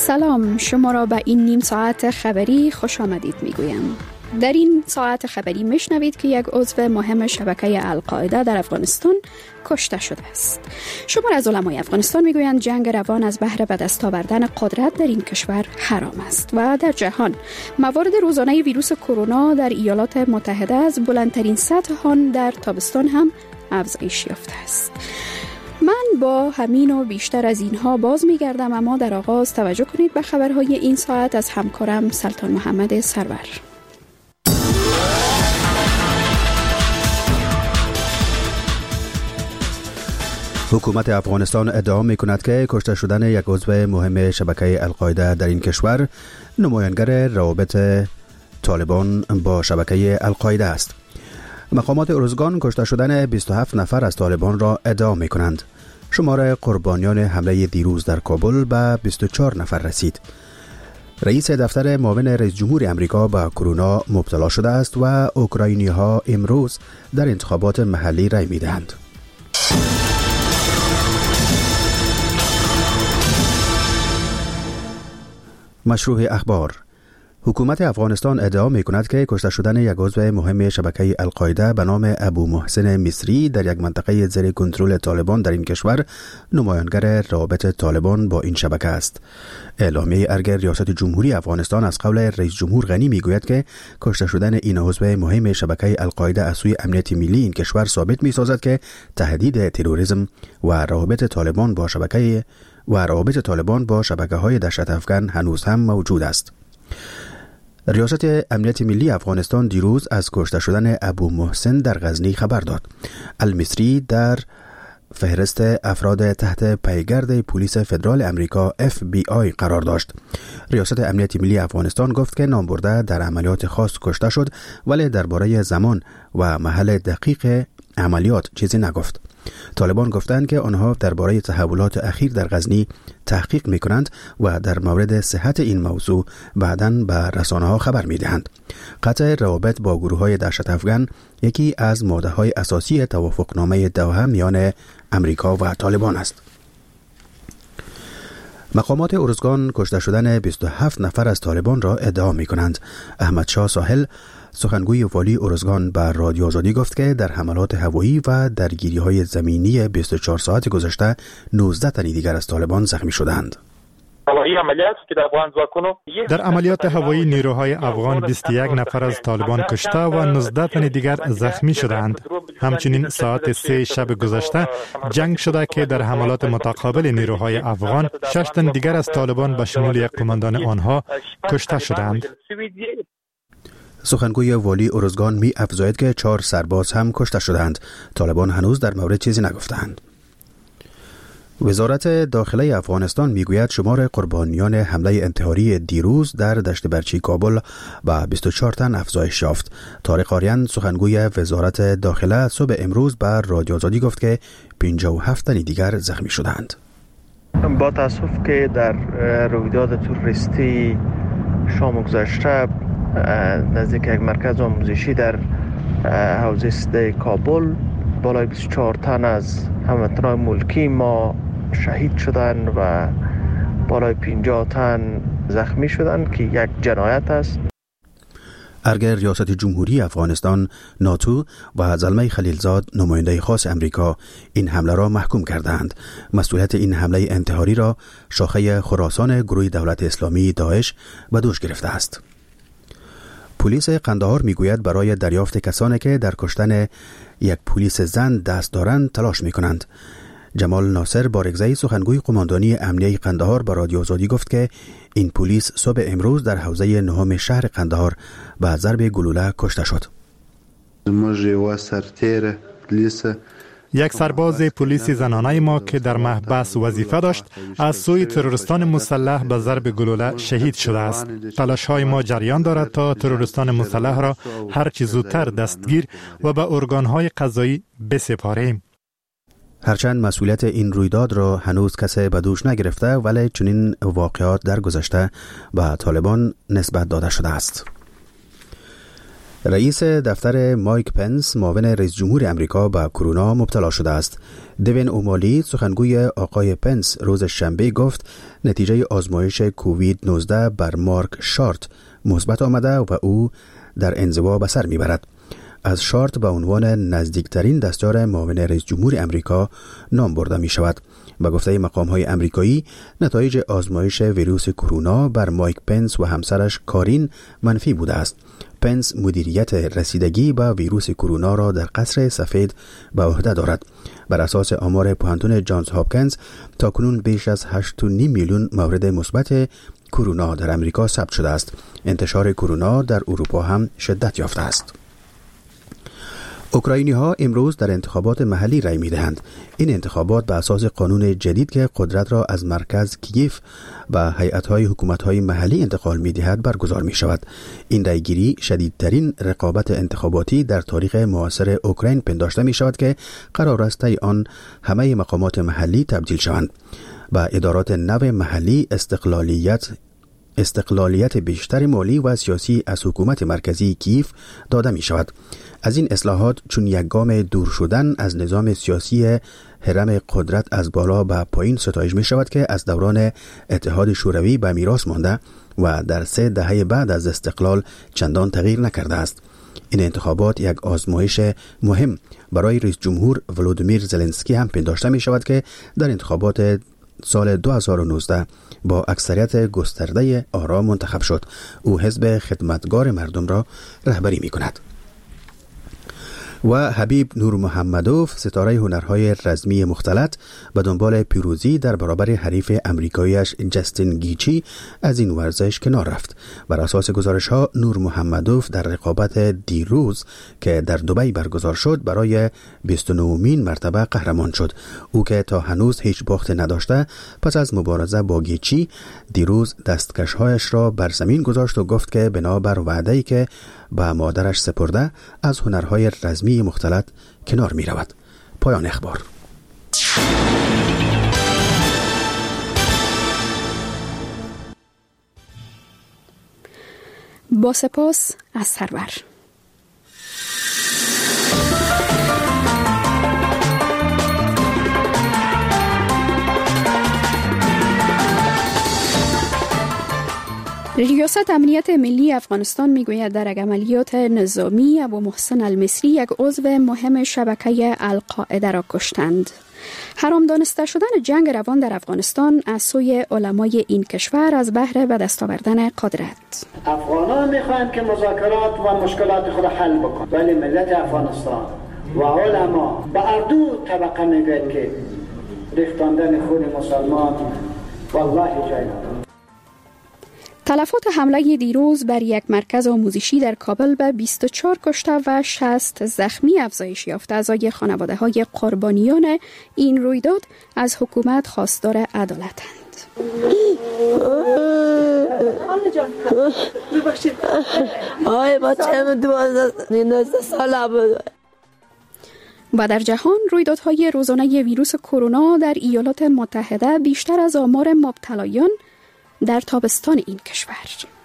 سلام، شما را به این نیم ساعت خبری خوش آمدید میگویم. در این ساعت خبری میشنوید که یک عضو مهم شبکه القاعده در افغانستان کشته شده است. شمار از علمای افغانستان میگویند جنگ روان از بهر به دست آوردن قدرت در این کشور حرام است و در جهان موارد روزانه ویروس کرونا در ایالات متحده از بلندترین سطح آن در تابستان هم افزایش یافته است. من با همین و بیشتر از اینها باز میگردم، اما در آغاز توجه کنید به خبرهای این ساعت از همکارم سلطان محمد سرور. حکومت افغانستان ادعا می‌کند که کشته شدن یک عضو مهم شبکه القاعده در این کشور نمایانگر روابط طالبان با شبکه القاعده است. مقامات ارزگان کشته شدن 27 نفر از طالبان را ادعا می‌کنند. شمار قربانیان حمله دیروز در کابل به 24 نفر رسید. رئیس دفتر معاون رئیس جمهور امریکا به کرونا مبتلا شده است و اوکراینی‌ها امروز در انتخابات محلی رای می‌دهند. مشروع اخبار. حکومت افغانستان ادعا می‌کند که کشته شدن یک عضو مهم شبکه القاعده به نام ابو محسن مصری در یک منطقه زیر کنترل طالبان در این کشور نمایانگر روابط طالبان با این شبکه است. اعلامیه ارگ ریاست جمهوری افغانستان از قول رئیس جمهور غنی میگوید که کشته شدن این عضو مهم شبکه القاعده از سوی امنیت ملی این کشور ثابت می‌سازد که تهدید تروریسم و روابط طالبان با شبکه‌های دهشت افکن هنوز هم موجود است. ریاست امنیت ملی افغانستان دیروز از کشته شدن ابو محسن در غزنی خبر داد. المصری در فهرست افراد تحت پیگرد پلیس فدرال امریکا FBI قرار داشت. ریاست امنیت ملی افغانستان گفت که نامبرده در عملیات خاص کشته شد، ولی درباره زمان و محل دقیق عملیات چیزی نگفت. طالبان گفتند که آنها درباره تحولات اخیر در غزنی تحقیق می‌کنند و در مورد صحت این موضوع بعداً به رسانه‌ها خبر می‌دهند. قطع روابط با گروه‌های دهشت افکن یکی از ماده‌های اساسی توافقنامه دوحه میان امریکا و طالبان است. مقامات ارزگان کشته شدن 27 نفر از طالبان را ادعا می‌کنند. احمد شاه ساحل سخنگوی والی ارزگان به رادیو آزادی گفت که در حملات هوایی و درگیری‌های زمینی 24 ساعت گذشته 19 تن دیگر از طالبان زخمی شدند. در عملیات هوایی نیروهای افغان 21 نفر از طالبان کشته و 19 تن دیگر زخمی شدند. همچنین ساعت 3 شب گذشته جنگ شده که در حملات متقابل نیروهای افغان 6 تن دیگر از طالبان به شمول یک قماندان آنها کشته شدند. سخنگوی والی ارزگان می افزاید که 4 سرباز هم کشته شدند. طالبان هنوز در مورد چیزی نگفتند. وزارت داخله افغانستان میگوید شمار قربانیان حمله انتحاری دیروز در دشت برچی کابل به 24 تن افزایش یافت. طارق آریان سخنگوی وزارت داخله صبح امروز به رادیو آزادی گفت که 57 تن دیگر زخمی شدند. با تاسف که در رویداد توریستی شام گذشته نزدیک یک مرکز آموزشی در حوزه 3 کابل بالای 24 تن از هموطنان ملکی ما شهید شدند و بالای 50 تن زخمی شدند که یک جنایت است. ارگ ریاست جمهوری افغانستان ناتو و زلمه خلیلزاد نماینده خاص امریکا این حمله را محکوم کردند. مسئولیت این حمله انتحاری را شاخه خراسان گروه دولت اسلامی داعش به دوش گرفته است. پلیس قندهار میگوید برای دریافت کسانی که در کشتن یک پلیس زن دست دارند تلاش میکنند. جمال ناصر بارگزایی سخنگوی قماندانی امنیه قندهار به رادیو آزادی گفت که این پلیس صبح امروز در حوزه 9 شهر قندهار به ضرب گلوله کشته شد. یک سرباز پلیس زنانه ما که در محبس وظیفه داشت از سوی تروریستان مسلح به ضرب گلوله شهید شده است. تلاش‌های ما جریان دارد تا تروریستان مسلح را هر چه زودتر دستگیر و به ارگان‌های قضایی بسپاریم. هرچند مسئولیت این رویداد را هنوز کسی به دوش نگرفته، ولی چنین واقعات در گذشته به طالبان نسبت داده شده است. رئیس دفتر مایک پنس معاون رئیس جمهور امریکا به کرونا مبتلا شده است. دوین اومالی سخنگوی آقای پنس روز شنبه گفت نتیجه آزمایش کووید 19 بر مارک شارت مثبت آمده و او در انزوا به سر میبرد. از شارت به عنوان نزدیکترین دستیار معاون رئیس جمهور امریکا نام برده می شود. به گفته مقام‌های امریکایی نتایج آزمایش ویروس کرونا بر مایک پنس و همسرش کارین منفی بوده است. پنس مدیریت رسیدگی به ویروس کرونا را در قصر سفید به عهده دارد. بر اساس آمار پوهنتون جانز هاپکینز تاکنون بیش از 8.5 میلیون مورد مثبت کرونا در امریکا ثبت شده است. انتشار کرونا در اروپا هم شدت یافته است. اوکراینی ها امروز در انتخابات محلی رای می دهند. این انتخابات به اساس قانون جدید که قدرت را از مرکز کیف و هیئت‌های حکومت‌های محلی انتقال می دهد برگزار می شود. این رایگیری شدیدترین رقابت انتخاباتی در تاریخ معاصر اوکراین پنداشته می شود که قرار است طی آن همه مقامات محلی تبدیل شوند. با ادارات نو محلی استقلالیت بیشتر مالی و سیاسی از حکومت مرکزی کیف داده می شود. از این اصلاحات چون یک گام دور شدن از نظام سیاسی هرم قدرت از بالا به پایین ستایش می شود که از دوران اتحاد شوروی به میراث مانده و در 3 دهه بعد از استقلال چندان تغییر نکرده است. این انتخابات یک آزمایش مهم برای رئیس جمهور ولودیمیر زلنسکی هم پنداشته می شود که در انتخابات سال 2019 با اکثریت گسترده آرا منتخب شد. او حزب خدمتگار مردم را رهبری می کند. و حبیب نور محمدوف ستاره هنرهای رزمی مختلط به دنبال پیروزی در برابر حریف امریکاییش جستین گیچی از این ورزش کنار رفت. بر اساس گزارش ها نور محمدوف در رقابت دیروز که در دبی برگزار شد برای 29مین مرتبه قهرمان شد. او که تا هنوز هیچ باخت نداشته پس از مبارزه با گیچی دیروز دستکش‌هایش را بر زمین گذاشت و گفت که بنابر وعده‌ای که به مادرش سپرده از هنرهای رزمی مختلط کنار می رود. پایان اخبار. با سپاس از سرور. ریاست امنیت ملی افغانستان میگوید در عملیات نظامی ابو محسن المصری یک عضو مهم شبکه القاعده را کشتند. حرام دانسته شدن جنگ روان در افغانستان از سوی علمای این کشور از بهر به دست آوردن قدرت. افغانان میخواهند که مذاکرات و مشکلات خود حل بکن، ولی ملت افغانستان و علما به اردو طبقه میگوید که ریختاندن خون مسلمان والله جای ندارد. تلفات حمله دیروز بر یک مرکز آموزشی در کابل به 24 کشته و 60 زخمی افزایش یافته. اعضای خانواده‌های قربانیان این رویداد از حکومت خواستار عدالتند. و در جهان رویدادهای روزانه ویروس کرونا در ایالات متحده بیشتر از آمار مبتلایان در تابستان این کشور.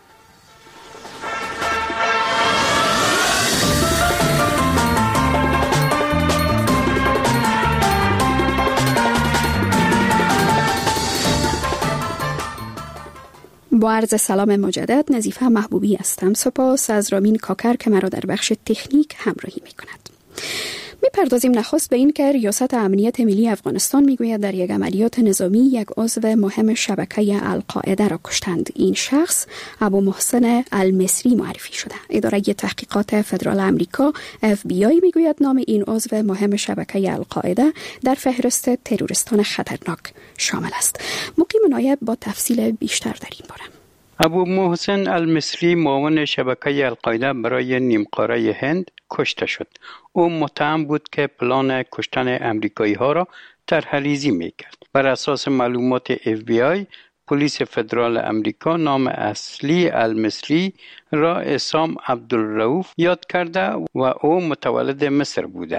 با عرض سلام مجدد، نظیفه محبوبی هستم. سپاس از رامین کاکر که مرا در بخش تکنیک همراهی می کند. می‌پردازیم نخست به این که ریاست امنیت ملی افغانستان میگوید در یک عملیات نظامی یک عضو مهم شبکه القاعده را کشتند. این شخص ابو محسن المصری معرفی شده. اداره تحقیقات فدرال آمریکا FBI میگوید نام این عضو مهم شبکه القاعده در فهرست تروریستان خطرناک شامل است. مقیم نایب با تفصیل بیشتر در این باره. ابو محسن المصری معاون شبکه القاعده برای نیمقاره هند کشته شد. او متهم بود که پلان کشتن امریکایی ها را طرح‌ریزی میکرد. بر اساس معلومات FBI، پلیس فدرال امریکا نام اصلی المصری را اسام عبدالرؤوف یاد کرده و او متولد مصر بوده است.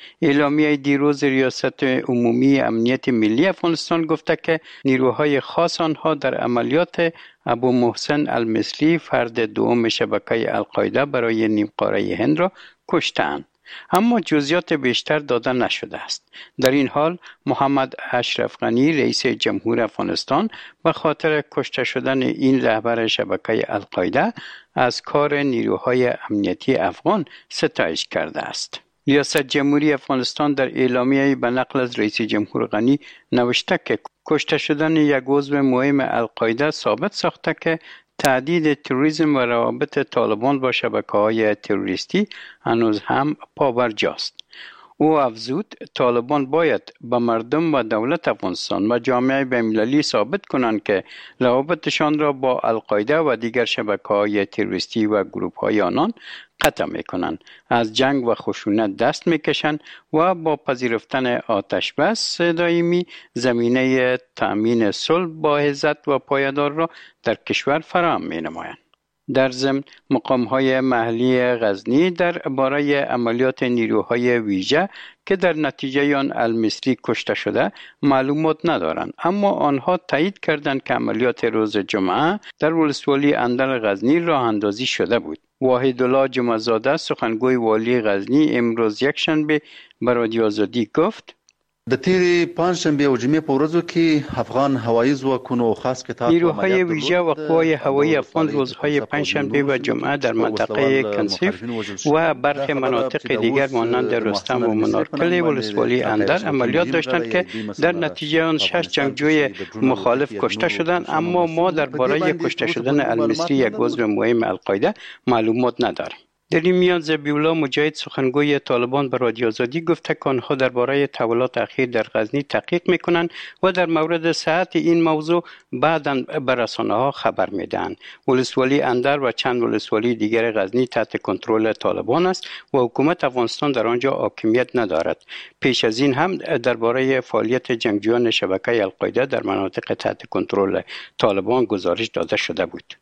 اعلامیه دیروز ریاست عمومی امنیت ملی افغانستان گفته که نیروهای خاص آنها در عملیات ابو محسن المثلی فرد دوم شبکه القاعده برای نیمقاره هند را کشتند. اما جزئیات بیشتر داده نشده است. در این حال محمد اشرف غنی رئیس جمهور افغانستان به خاطر کشته شدن این رهبر شبکه القاعده از کار نیروهای امنیتی افغان ستایش کرده است. ریاست جمهوری افغانستان در اعلامیه به نقل از رئیس جمهور غنی نوشته که کشته شدن یک عضو مهم القاعده ثابت ساخته که تهدید تروریسم و روابط طالبان با شبکه‌های تروریستی هنوز هم پابرجاست. او افزود طالبان باید به مردم و دولت افغانستان و جامعه بین‌المللی ثابت کنند که روابطشان را با القاعده و دیگر شبکه‌های تروریستی و گروه‌های آنان قطع می‌کنند، از جنگ و خشونت دست می‌کشند و با پذیرفتن آتش بس دائمی زمینه تأمین صلح با عزت و پایدار را در کشور فراهم می‌نمایند. در ضمن مقام‌های محلی غزنی درباره عملیات نیروهای ویژه که در نتیجه آن المثلی کشته شده معلومات ندارند، اما آنها تایید کردند که عملیات روز جمعه در ولسوالی اندر غزنی راه اندازی شده بود. واحدالله جمعه‌زاده سخنگوی والی غزنی امروز یکشنبه به رادیو آزادی گفت: د تیری پنجشنبه او جمعې په ورځو کې افغان هوایي ځواکونو خاص قطار نیروهای ویژه و قوای هوایی افغان روزهای پنجشنبه و جمعه در منطقه کنسیف و برخی مناطق دیگر مانند رستم و منارکل ولسوالی اندر عملیات داشتند که در نتیجه آن 6 جنگجوی مخالف کشته شدند، اما ما درباره کشته شدن المثلی یک عضو مهم القاعده معلومات نداریم. در این میان ذبیح الله مجاهد سخنگوی طالبان به رادیو آزادی گفته که آنها درباره تحولات اخیر در غزنی تحقیق میکنند و در مورد صحت این موضوع بعداً به رسانه‌ها خبر میدهند. ولسوالی اندر و چند ولسوالی دیگر غزنی تحت کنترل طالبان است و حکومت افغانستان در آنجا حاکمیت ندارد. پیش از این هم درباره فعالیت جنگجویان شبکه القاعده در مناطق تحت کنترل طالبان گزارش داده شده بود.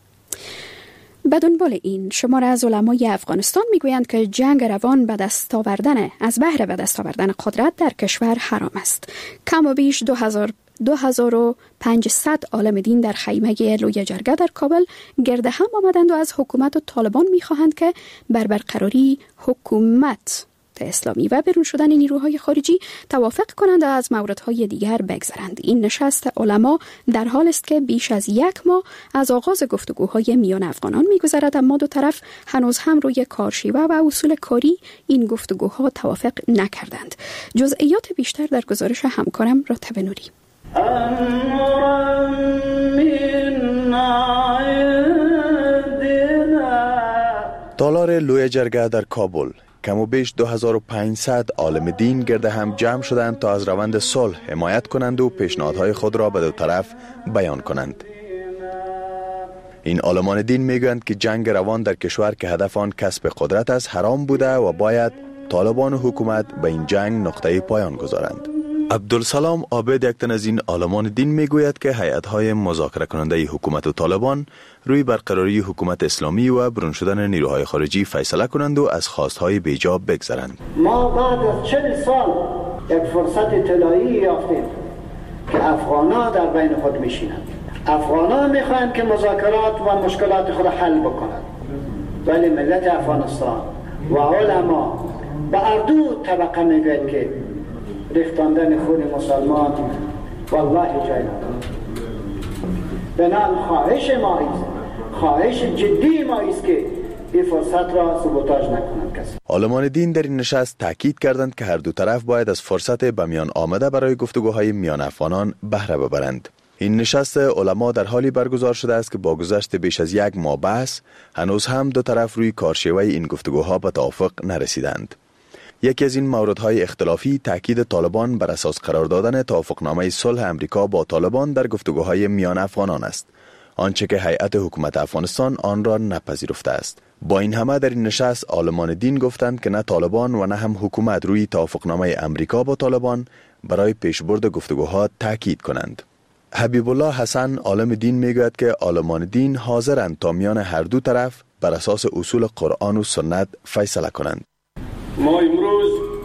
به دنبال این شماره از علمای افغانستان میگویند که جنگ روان به دست آوردن قدرت در کشور حرام است. کم و بیش 2500 عالم دین در خیمه لوی جرگه در کابل گرد هم آمدند و از حکومت و طالبان میخواهند که بر برقراری حکومت اسلامی و برون شدن نیروهای خارجی توافق کنند و از موردهای دیگر بگذرند. این نشست علما در حال است که بیش از 1 ماه از آغاز گفتگوهای میان افغانان میگذرد، اما دو طرف هنوز هم روی کارشیوه و اصول کاری این گفتگوها توافق نکردند. جزئیات بیشتر در گزارش همکارم راتب نوری. تالار لوی جرگه در کابل کم و بیش 2500 عالم دین گرد هم جمع شدند تا از روند صلح حمایت کنند و پیشنهادهای خود را به دو طرف بیان کنند. این عالمان دین میگویند که جنگ روان در کشور که هدف آن کسب قدرت است حرام بوده و باید طالبان و حکومت به این جنگ نقطه پایان گذارند. عبدالسلام عابد یک تن از این عالمان دین میگوید که هیئت‌های مذاکره کننده حکومت و طالبان روی برقراری حکومت اسلامی و برون شدن نیروهای خارجی فیصله کنند و از خواستهای بیجا بگذرند. ما بعد از 40 سال یک فرصت طلایی یافتیم که افغان‌ها در بین خود میشینند. افغان‌ها میخواهند که مذاکرات و مشکلات خود حل بکنند، ولی ملت افغانستان و علما به اردو طبقه میگوید که ریختاندن خون مسلمان والله جای ندارد. بنابراین خواهش جدی ما است که این فرصت را سبوتاژ نکنند کسی. عالمان دین در این نشست تاکید کردند که هر دو طرف باید از فرصت به میان آمده برای گفتگوهای میان افغانان بهره ببرند. این نشست علما در حالی برگزار شده است که با گذشت بیش از 1 ماه بحث هنوز هم دو طرف روی کارشیوه این گفتگوها به توافق نرسیدند. یکی از این موردهای اختلافی تاکید طالبان بر اساس قرار دادن توافقنامه صلح امریکا با طالبان در گفتگوهای میان افغانان است، آنچه که هیئت حکومت افغانستان آن را نپذیرفته است. با این همه در این نشست عالمان دین گفتند که نه طالبان و نه هم حکومت روی توافقنامه امریکا با طالبان برای پیشبرد گفتگوها تاکید کنند. حبیب الله حسن عالم دین میگوید که عالمان دین حاضرند تا میان هر دو طرف بر اساس اصول قرآن و سنت فیصله کنند. ما امروز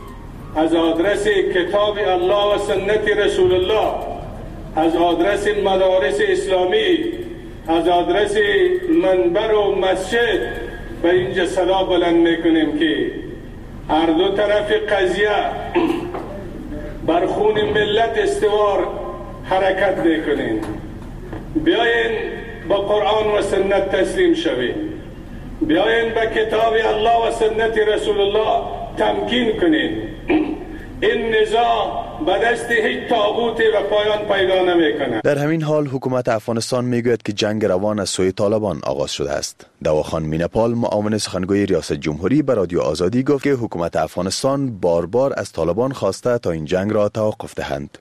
از آدرس کتاب الله و سنت رسول الله، از آدرس مدارس اسلامی، از آدرس منبر و مسجد به اینجا صدا بلند میکنیم که هر دو طرف قضیه بر خون ملت استوار حرکت میکنین. بیاین با قرآن و سنت تسلیم شوید، بیاین به کتاب الله و سنت رسول الله تمکین کنین. این نزاع به دست هیچ طاغوتی و پایان پیدا نمیکنه. در همین حال حکومت افغانستان میگوید که جنگ روان از سوی طالبان آغاز شده است. دواخان مینپال، معاون سخنگوی ریاست جمهوری، به رادیو آزادی گفت که حکومت افغانستان بار بار از طالبان خواسته تا این جنگ را توقف دهند.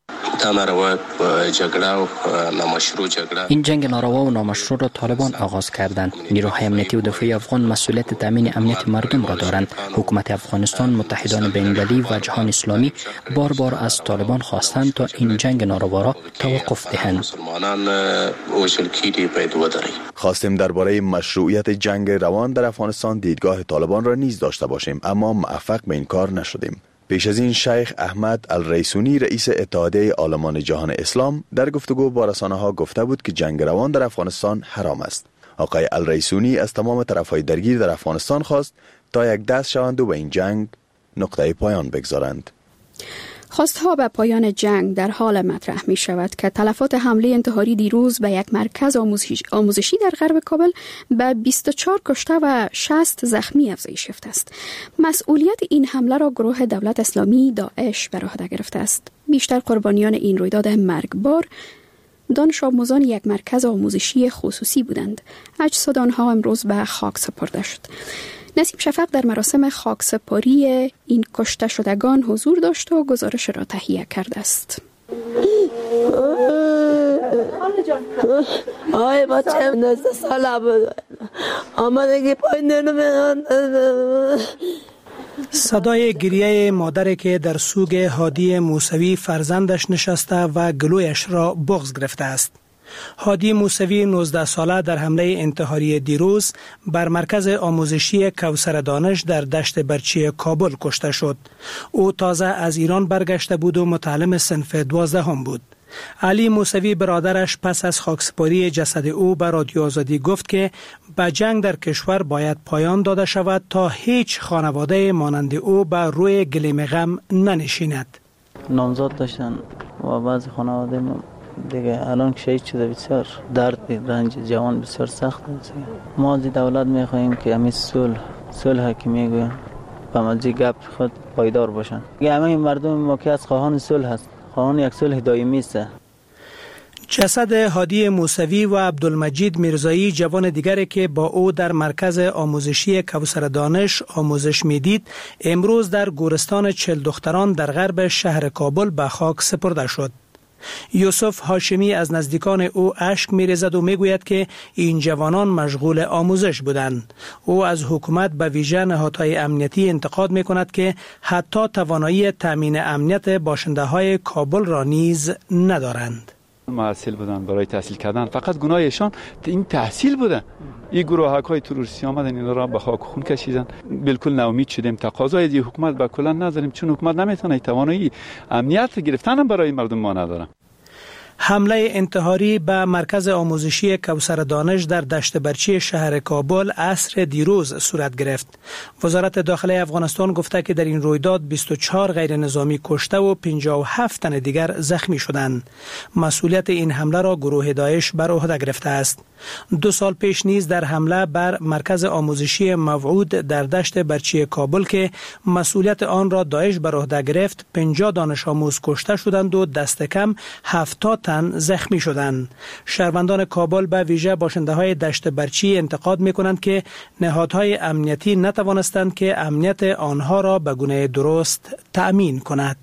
این جنگ ناروا و نامشروع را طالبان آغاز کردند. نیروهای امنیتی و دفاعی افغان مسئولیت تامین امنیت مردم را دارند. حکومت افغانستان، متحدان بین‌المللی و جهان اسلامی بار بار از طالبان خواستند تا این جنگ ناروا را توقف دهند. خواستیم درباره مشروعیت جنگ روان در افغانستان دیدگاه طالبان را نیز داشته باشیم، اما موفق به این کار نشدیم. پیش از این شیخ احمد الریسونی، رئیس اتحادیه عالمان جهان اسلام، در گفتگو با رسانه‌ها گفته بود که جنگ روان در افغانستان حرام است. آقای الریسونی از تمام طرف‌های درگیر در افغانستان خواست تا یک دست شوند و به این جنگ نقطه پایان بگذارند. خواستها به پایان جنگ در حال مطرح می شود که تلفات حمله انتحاری دیروز به یک مرکز آموزشی در غرب کابل به 24 کشته و 60 زخمی افزایش یافته است. مسئولیت این حمله را گروه دولت اسلامی داعش بر عهده گرفته است. بیشتر قربانیان این رویداد مرگبار دانش آموزان یک مرکز آموزشی خصوصی بودند. اجساد آنها امروز به خاک سپرده شد. نسیم شفق در مراسم خاکسپاری این کشته شدگان حضور داشت و گزارش را تهیه کرده است. آی بچه 19 ساله بود. آمدگی پایین صدای گریه مادری که در سوگ هادی موسوی فرزندش نشسته و گلویش را بغض گرفته است. هادی موسوی 19 ساله در حمله انتحاری دیروز بر مرکز آموزشی کوثر دانش در دشت برچی کابل کشته شد. او تازه از ایران برگشته بود و متعلم صنف 12 بود. علی موسوی برادرش پس از خاکسپاری جسد او به رادیو آزادی گفت که به جنگ در کشور باید پایان داده شود تا هیچ خانواده مانند او بر روی گلیم غم ننشیند. نامزاد داشتن و بعضی خانواده دیگه الان که شهید شده بسیار درد رنج جوان بسیار سخت است. ما از دولت میخواهیم که همین صلح که میگوین به مجی گپ خود پایدار باشن. همه مردم ما که از خواهان صلح هست، خواهان یک صلح دائمی است. جسد هادی موسوی و عبدالمجید میرزایی، جوان دیگری که با او در مرکز آموزشی کوثر دانش آموزش میدید، امروز در گورستان 40 دختران در غرب شهر کابل به خاک سپرده شد. یوسف هاشمی از نزدیکان او اشک می‌ریزد و میگوید که این جوانان مشغول آموزش بودند. او از حکومت به ویژه نهادهای امنیتی انتقاد می‌کند که حتی توانایی تامین امنیت باشنده‌های کابل را نیز ندارند. محصل بودن، برای تحصیل کردن، فقط گناهشان این تحصیل بوده. این گروه‌های تروریستی آمدن اینا را به خاک خون کشیدن. بالکل ناامید شدیم. تقاضای حکومت به کلا نداریم، چون حکومت نمیتونه توانایی امنیت گرفتن برای مردم ما نداره. حمله انتحاری به مرکز آموزشی کوثر دانش در دشت برچی شهر کابل عصر دیروز صورت گرفت. وزارت داخله افغانستان گفته که در این رویداد 24 غیر نظامی کشته و 57 تن دیگر زخمی شدند. مسئولیت این حمله را گروه داعش بر عهده گرفته است. 2 سال پیش نیز در حمله بر مرکز آموزشی موعود در دشت برچی کابل که مسئولیت آن را داعش بر عهده گرفت، 50 دانش آموز کشته شدند و دست کم 70 تن زخمی شدند. شهروندان کابل به ویژه باشنده‌های دشت برچی انتقاد می‌کنند که نهادهای امنیتی نتوانستند که امنیت آنها را به گونه درست تأمین کند.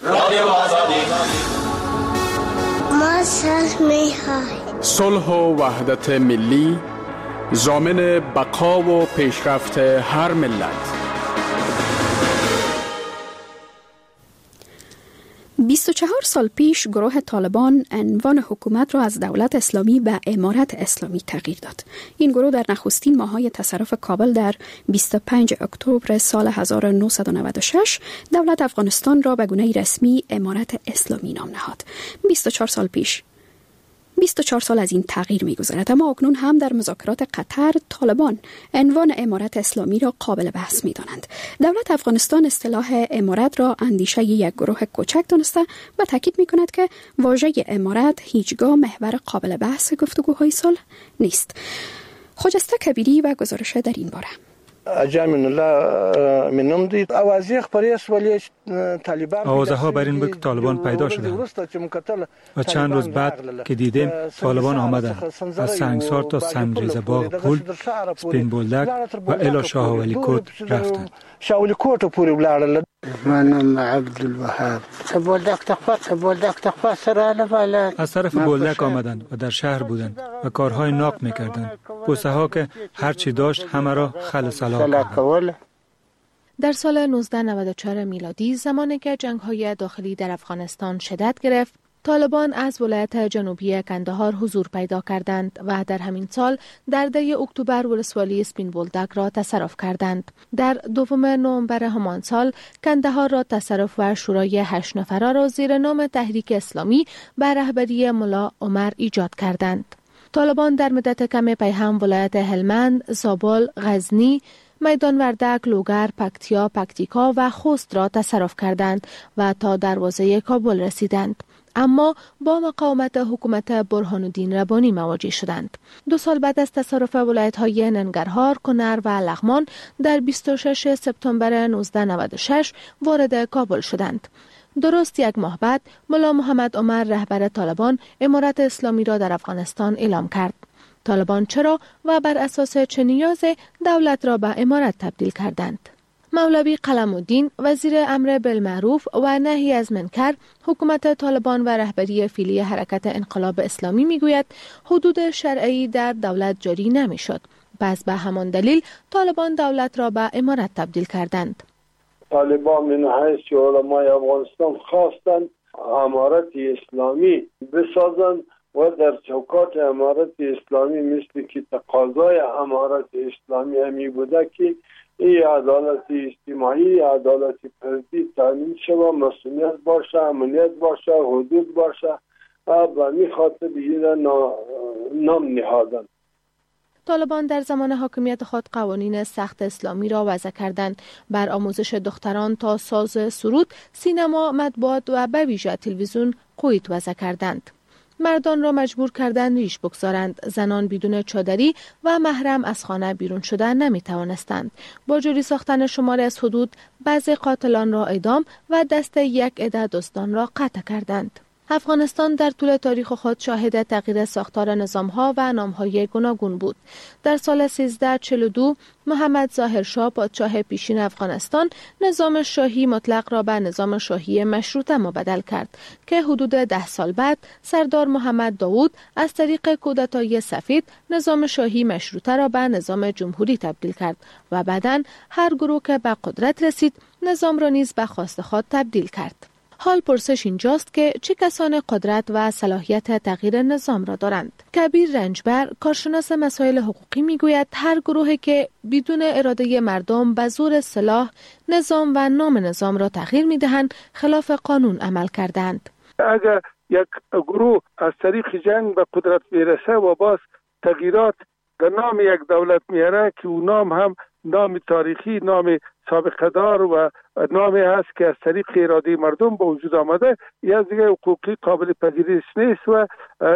صلح و وحدت ملی ضامن بقا و پیشرفت هر ملت. 24 سال پیش گروه طالبان عنوان حکومت را از دولت اسلامی به امارت اسلامی تغییر داد. این گروه در نخستین ماه‌های تصرف کابل در 25 اکتبر سال 1996 دولت افغانستان را به گونه رسمی امارت اسلامی نام نهاد. 24 سال از این تغییر می‌گذرد، اما اکنون هم در مذاکرات قطر طالبان عنوان امارت اسلامی را قابل بحث می‌دانند. دولت افغانستان اصطلاح امارت را اندیشه یک گروه کوچک دانسته و تاکید می‌کند که واژه امارت هیچگاه محور قابل بحث گفتگوهای صلح نیست. خجسته کبیری و گزارش در این باره. جامعه الله منم دید اوازی خبری ولی طالبان آوازه ها بر این بود که طالبان پیدا شده و چند روز بعد که دیدیم طالبان آمده از سنگسار تا سنگریزه باغ پول، سپین بولدک و الی شاه ولی کوت رفتند. شاه ولی کوت پوری ولارل. من عبدالوهاب بولدک تخفا سراله از طرف بولدک آمدند و در شهر بودند و کارهای ناق میکردند. بوسه ها که هر چی داشت همه را خل سلا کرد. در سال 1994 میلادی، زمانی که جنگ‌های داخلی در افغانستان شدت گرفت، طالبان از ولایت جنوبی کندهار حضور پیدا کردند و در همین سال در 10 اکتبر ولسوالی سپین بولدک را تصرف کردند. در 2 نوامبر همان سال کندهار را تصرف و شورای 8 نفره را زیر نام تحریک اسلامی به رهبری ملا عمر ایجاد کردند. طالبان در مدت کم پی هم ولایت هلمند، زابل، غزنی، میدان وردک، لوگر، پکتیا، پکتیکا و خوست را تصرف کردند و تا دروازه کابل رسیدند. اما با مقاومت حکومت برهان الدین ربانی مواجه شدند. 2 سال بعد از تصرف ولایت‌های ننگرهار، کنر و لغمان در 26 سپتامبر 1996 وارد کابل شدند. درست 1 ماه بعد ملا محمد عمر رهبر طالبان امارت اسلامی را در افغانستان اعلام کرد. طالبان چرا و بر اساس چه نیازی دولت را به امارت تبدیل کردند؟ مولوی قلم الدین، وزیر امر بالمعروف و نهی از منکر حکومت طالبان و رهبری فعلی حرکت انقلاب اسلامی میگوید حدود شرعی در دولت جاری نمیشد. پس به همان دلیل طالبان دولت را به امارت تبدیل کردند. طالبان من حیث علمای افغانستان خواستند امارت اسلامی بسازند و در چوکات امارت اسلامی مثل که تقاضای امارت اسلامی همی بوده که این عدالت اجتماعی، عدالت فردی تامین شود، مسئولیت باشه، امنیت باشه، حدود باشه و به این خاطر این نام نهادند. طالبان در زمان حاکمیت خود قوانین سخت اسلامی را وضع کردند. بر آموزش دختران تا ساز سرود، سینما، مطبوعات و به ویژه تلویزیون قید وضع کردند. مردان را مجبور کردند ریش بگذارند. زنان بدون چادری و محرم از خانه بیرون شدن نمی توانستند. با جوری ساختن شماری از حدود، بعضی قاتلان را اعدام و دست یک عده دزدان را قطع کردند. افغانستان در طول تاریخ خود شاهد تغییر ساختار نظام‌ها و نام‌های گوناگون بود. در سال 1342 محمد ظاهر شاه پادشاه پیشین افغانستان نظام شاهی مطلق را به نظام شاهی مشروطه مبدل کرد که حدود 10 سال بعد سردار محمد داوود از طریق کودتای سفید نظام شاهی مشروطه را به نظام جمهوری تبدیل کرد و بعداً هر گروه که به قدرت رسید نظام را نیز به خواست خود تبدیل کرد. حال پرسش اینجاست که چه کسان قدرت و صلاحیت تغییر نظام را دارند. کبیر رنجبر، کارشناس مسائل حقوقی میگوید هر گروهی که بدون اراده مردم به زور سلاح نظام و نام نظام را تغییر میدهند خلاف قانون عمل کردند. اگر یک گروه از طریق جنگ به قدرت میرسه و باز تغییرات در نام یک دولت میاره که اون نام هم نام تاریخی، نام سابقه دار و نامی هست که از طریق اراده مردم به وجود آمده، یا دیگه حقوقی قابل پذیرش نیست و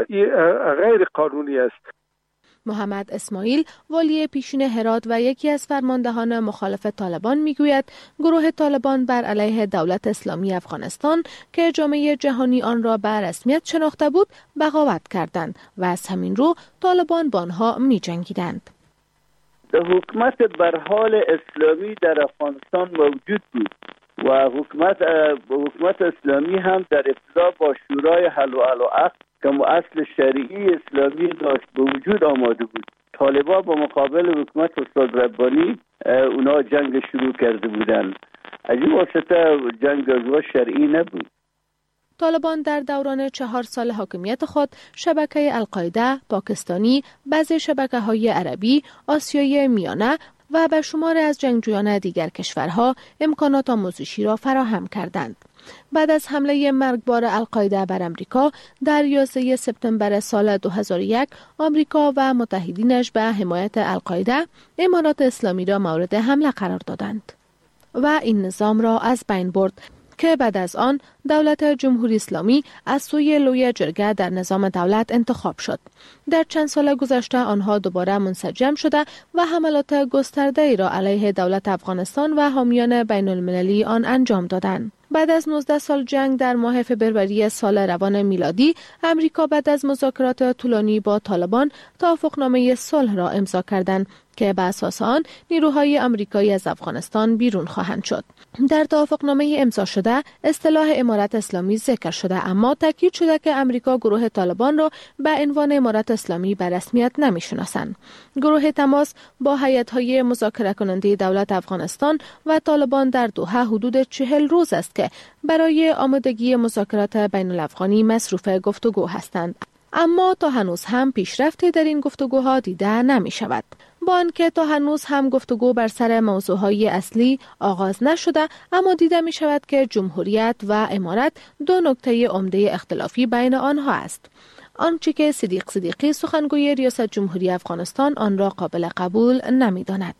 غیر قانونی است. محمد اسماعیل، والی پیشین هرات و یکی از فرماندهان مخالف طالبان میگوید گروه طالبان بر علیه دولت اسلامی افغانستان که جامعه جهانی آن را به رسمیت شناخته بود بغاوت کردند و از همین رو طالبان با آنها می‌جنگیدند. حکومت بر حال اسلامی در افغانستان موجود بود و حکومت اسلامی هم در ابتدا با شورای حل و عقد که اصل شرعی اسلامی داشت به وجود آمده بود. طالبان با مقابل حکومت استاد ربانی اونا جنگ شروع کرده بودند. از این واسطه جنگ از شرعی نبود. طالبان در دوران 4 سال حاکمیت خود شبکه القاعده، پاکستانی، بعضی شبکه‌های عربی، آسیای میانه و به شمار از جنگجویان دیگر کشورها امکانات آموزشی را فراهم کردند. بعد از حمله مرگبار القاعده بر امریکا در 11 سپتامبر سال 2001، آمریکا و متحدینش به حمایت القاعده امارات اسلامی را مورد حمله قرار دادند و این نظام را از بین برد که بعد از آن دولت جمهوری اسلامی از سوی لوی جرگه در نظام دولت انتخاب شد. در چند سال گذشته آنها دوباره منسجم شده و حملات گسترده‌ای را علیه دولت افغانستان و حامیان بین المللی آن انجام دادند. بعد از 19 سال جنگ در ماه فوریه سال روان میلادی، امریکا بعد از مذاکرات طولانی با طالبان توافقنامه صلح را امضا کردند که بر اساس آن نیروهای آمریکایی از افغانستان بیرون خواهند شد. در توافقنامه امضا شده اصطلاح امارت اسلامی ذکر شده، اما تاکید شده که امریکا گروه طالبان را به عنوان امارت اسلامی به رسمیت نمی‌شناسند. گروه تماس با هیئت‌های مذاکره کننده دولت افغانستان و طالبان در دوحه حدود 40 روز است که برای آمادگی مذاکرات بین الافغانی مصروف گفتگو هستند. اما تا هنوز هم پیشرفتی در این گفتگوها دیده نمی شود. با آنکه تا هنوز هم گفتگو بر سر موضوعهای اصلی آغاز نشده، اما دیده می شود که جمهوریت و امارت دو نکته عمده اختلافی بین آنها است. آنچه که صدیقی سخنگوی ریاست جمهوری افغانستان آن را قابل قبول نمی داند.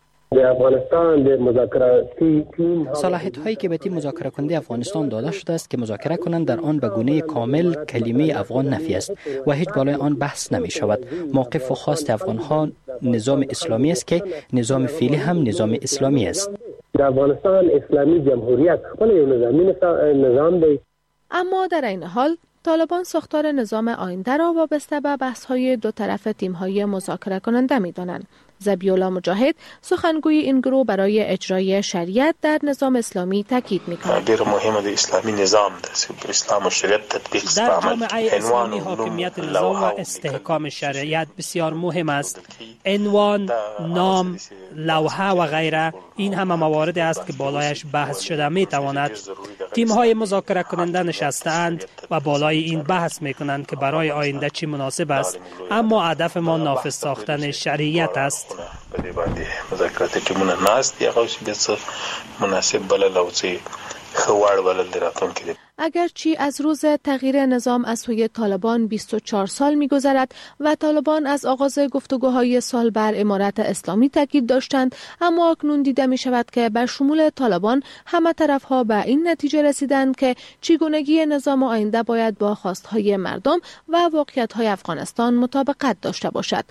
صلاحیت هایی که به تیم مذاکره کننده افغانستان داده شده است که مذاکره کنند در آن به گونه کامل کلمه افغان نفی است و هیچ بالای آن بحث نمی شود. موقف و خواست افغان ها نظام اسلامی است که نظام فعلی هم نظام اسلامی است. در افغانستان اسلامی جمهوریت خپل نظام دی. اما در این حال طالبان ساختار نظام آینده را وابسته به بحث‌های دو طرف تیم‌های مذاکره کننده می‌دانند. ذبیح‌الله مجاهد سخنگوی این گروه برای اجرای شریعت در نظام اسلامی تاکید می‌کند. ډېر مهمه د اسلامي نظام د اسلام او شریعت تطبیق در جامعه اسلامی حاکمیت نظام و استحکام شریعت بسیار مهم است. عنوان، نام، لوحه و غیره این همه موارد است که بالایش بحث شده می‌تواند. تیم‌های مذاکره کننده نشسته‌اند و بالای این بحث می‌کنند که برای آینده چی مناسب است، اما هدف ما نافذ ساختن شریعت است. مذاکرات ټیمونه ناست دي هغه چې مناسب بلل او چې خوار بلل دراتون کړي. اگرچه از روز تغییر نظام از سوی طالبان 24 سال می‌گذرد و طالبان از آغاز گفتگوهای صلح بر امارت اسلامی تاکید داشتند، اما اکنون دیده می‌شود که به شمول طالبان همه طرف‌ها به این نتیجه رسیدند که چگونگی نظام آینده باید با خواست‌های مردم و واقعیت‌های افغانستان مطابقت داشته باشد.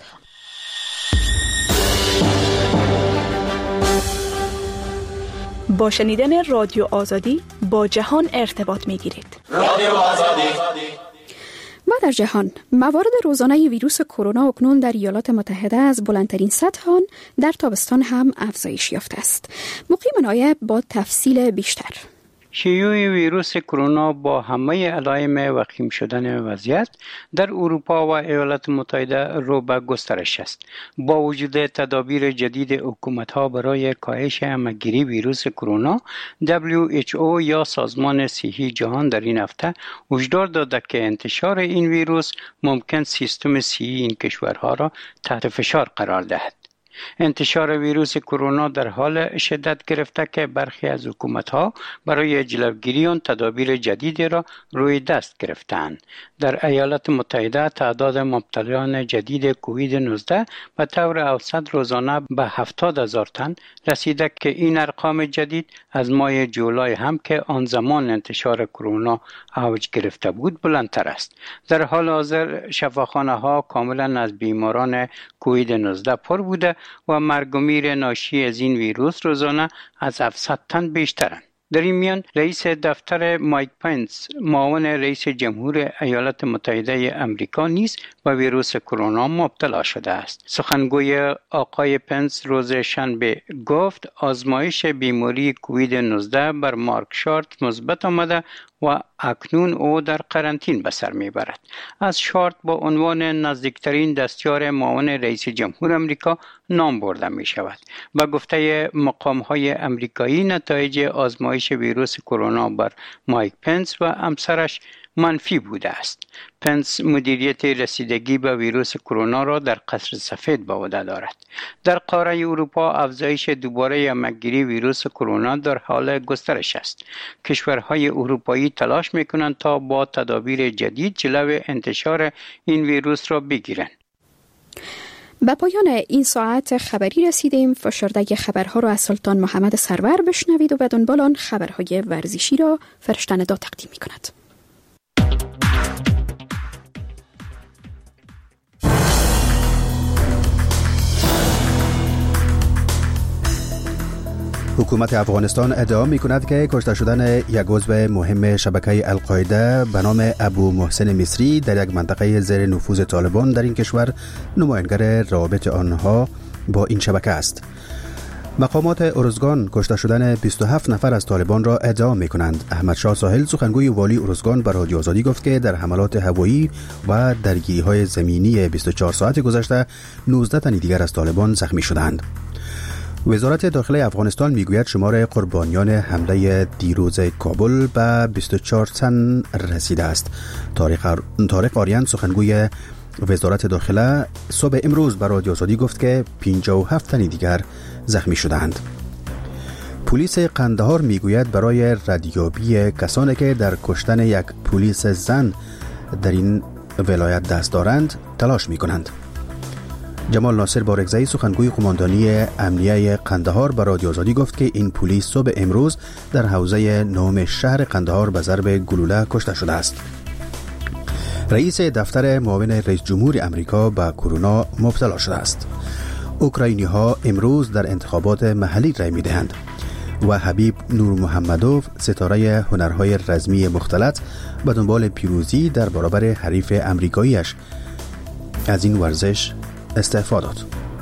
با شنیدن رادیو آزادی با جهان ارتباط می گیرید. رادیو آزادی. ما در جهان موارد روزانه ویروس کرونا اکنون در ایالات متحده از بلندترین سطح آن در تابستان هم افزایش یافته است. مقیم نایب با تفصیل بیشتر. شیوع ویروس کرونا با همه علائم وخیم شدن وضعیت در اروپا و ایالات متحده رو به گسترش است. با وجود تدابیر جدید حکومت‌ها برای کاهش همه‌گیری ویروس کرونا، WHO یا سازمان صحی جهان در این هفته هشدار داده که انتشار این ویروس ممکن سیستم صحی این کشورها را تحت فشار قرار دهد. انتشار ویروس کرونا در حال شدت گرفته که برخی از حکومت‌ها برای جلوگیری آن تدابیر جدیدی را روی دست گرفتند. در ایالات متحده تعداد مبتلایان جدید کووید 19 به طور اوسط روزانه به 70,000 تن رسیده که این ارقام جدید از ماه جولای هم که آن زمان انتشار کرونا اوج گرفته بود بلندتر است. در حال حاضر شفاخانه‌ها کاملا از بیماران کووید 19 پر بوده و مرگ و میر ناشی از این ویروس روزانه از 700 تن بیشترند. در این میان رئیس دفتر مایک پنس، معاون رئیس جمهور ایالات متحده امریکا نیز به ویروس کرونا مبتلا شده است. سخنگوی آقای پنس روز شنبه گفت آزمایش بیماری کووید 19 بر مارک شارت مثبت آمده و اکنون او در قرنطین به سر میبرد. از شارت با عنوان نزدیکترین دستیار معاون رئیس جمهور امریکا نام برده می شود. به گفته مقام‌های امریکایی نتایج آزمایش ویروس کرونا بر مایک پنس و همسرش منفی بوده است. پنس مدیریت رسیدگی به ویروس کرونا را در قصر سفید به عهده دارد. در قاره اروپا افزایش دوباره مگیری ویروس کرونا در حال گسترش است. کشورهای اروپایی تلاش می‌کنند تا با تدابیر جدید جلوی انتشار این ویروس را بگیرند. به پایان این ساعت خبری رسیدیم. فشرده خبرها را از سلطان محمد سرور بشنوید و به دنبال آن خبرهای ورزشی را فرشته ندا تقدیم می‌کند. حکومت افغانستان ادعا می کند که کشته شدن یک عضو مهم شبکه القاعده به نام ابو محسن مصری در یک منطقه زیر نفوذ طالبان در این کشور نمایانگر روابط آنها با این شبکه است. مقامات ارزگان کشته شدن 27 نفر از طالبان را ادعا می کنند. احمد شاه ساحل سخنگوی والی ارزگان به رادیو آزادی گفت که در حملات هوایی و درگیری های زمینی 24 ساعت گذشته 19 تن دیگر از طالبان زخمی شدند. وزارت داخله افغانستان میگوید شمار قربانیان حمله دیروز کابل به 24 تن رسیده است. طارق آریان سخنگوی وزارت داخله صبح امروز به رادیو آزادی گفت که 57 تن دیگر زخمی شدند. پلیس قندهار میگوید برای ردیابی کسانی که در کشتن یک پلیس زن در این ولایت دست دارند تلاش میکنند. جمال ناصر بارگزایی سخنگوی قماندانی امنیه قندهار به رادیو آزادی گفت که این پلیس صبح امروز در حوزه نهم شهر قندهار به ضرب گلوله کشته شده است. رئیس دفتر معاون رئیس جمهور امریکا به کرونا مبتلا شده است. اوکراینی ها امروز در انتخابات محلی رای می دهند و حبیب نور محمدوف ستاره هنرهای رزمی مختلط به دنبال پیروزی در برابر حریف امریکاییش از این ورزش استعفا داد.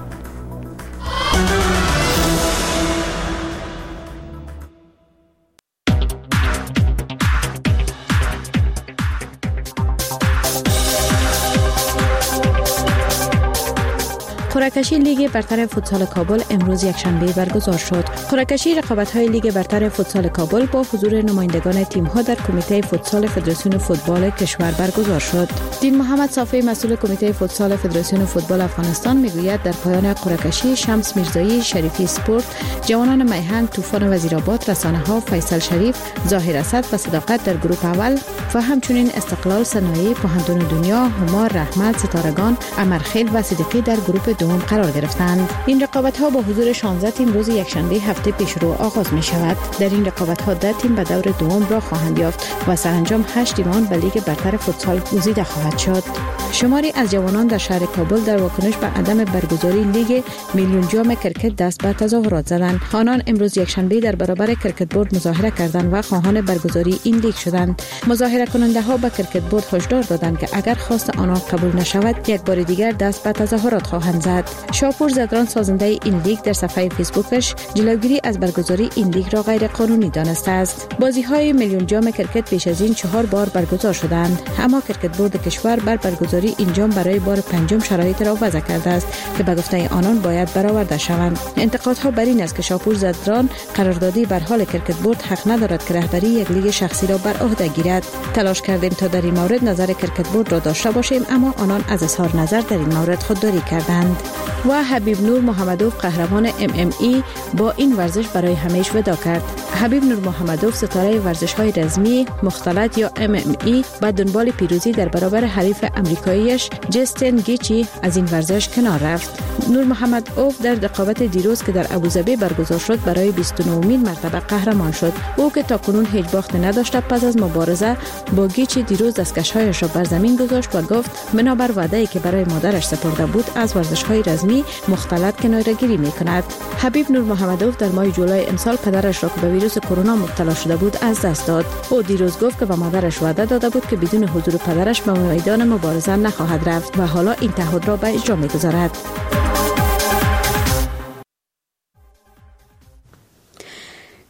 قرعه‌کشی لیگ برتر فوتسال کابل امروز یکشنبه برگزار شد. قرعه‌کشی رقابت‌های لیگ برتر فوتسال کابل با حضور نمایندگان تیم‌ها در کمیته فوتسال فدراسیون فوتبال کشور برگزار شد. دین محمد صافی مسئول کمیته فوتسال فدراسیون فوتبال افغانستان میگوید در پایان قرعه‌کشی شمس میرزایی، شریفی اسپورت، جوانان میهنگ، طوفان وزیرآباد، رسانه‌ها، فیصل شریف، ظاهر اسد و صداقت در گروه اول و همچنین استقلال، صنایع، پوهنتون دنیا، همار، رحمت، ستارگان، امرخیل و صدیقی در گروه دوم قرار گرفتند. این رقابت‌ها با حضور 16 تیم روز یکشنبه هفته پیش رو آغاز می شود. در این رقابت‌ها 10 تیم به دور دوم را خواهند یافت و سرانجام 8 تیم به لیگ برتر فوتسال گزیده خواهد شد. شماری از جوانان در شهر کابل در واکنش به عدم برگزاری لیگ میلیون جام کرکت دست به تظاهرات زدند. آنان امروز یکشنبه در برابر کرکت بورد مظاهره کردند و خواهان برگزاری این لیگ شدند. مظاهره کننده‌ها به کرکت بورد هشدار دادند که اگر خواست آنان قبول نشود یک بار دیگر دست به تظاهرات خواهند زد. شاپور زدران سازنده این لیگ در صفحه فیسبوکش جلوگیری از برگزاری این لیگ را غیر قانونی دانسته است. بازی‌های میلیون جام کرکت پیش از این 4 بار برگزار شدند، اما کرکت بورد کشور بر برگزاری این جام برای بار پنجم شرایط را وضع کرده است که به گفته آنان باید برآورده شوند. انتقادها بر این است که شاپور زدران قراردادی بر حال کرکت بورد حق ندارد که رهبری یک لیگ شخصی را بر عهده گیرد. تلاش کردیم تا در این مورد نظر کرکت بورد را داشته باشیم، اما آنان از اظهار نظر در این مورد خودداری کردند. و حبیب نور محمدوف قهرمان MMA با این ورزش برای همیشه ودا کرد. حبیب نور محمدوف ستاره ورزش‌های رزمی مختلط یا MMA با دنبال پیروزی در برابر حریف امریکاییش جستین گیچی از این ورزش کنار رفت. نور محمدوف در رقابت دیروز که در ابوظبی برگزار شد برای 29مین مرتبه قهرمان شد. او که تاکنون هیچ باخت نداشته پس از مبارزه با گیچی دیروز دستکش‌هایش را بر زمین گذاشت و گفت بنابر وعده‌ای که برای مادرش سپرده بود از ورزش‌های رزمی مختلط کناره‌گیری می‌کند. حبیب نور محمدوف در ماه جولای امسال پدرش را که به ویروس کرونا مبتلا شده بود از دست داد. او دیروز گفت که به مادرش وعده داده بود که بدون حضور پدرش به میدان مبارزه نخواهد رفت و حالا این تعهد را به اجرا می‌گذارد.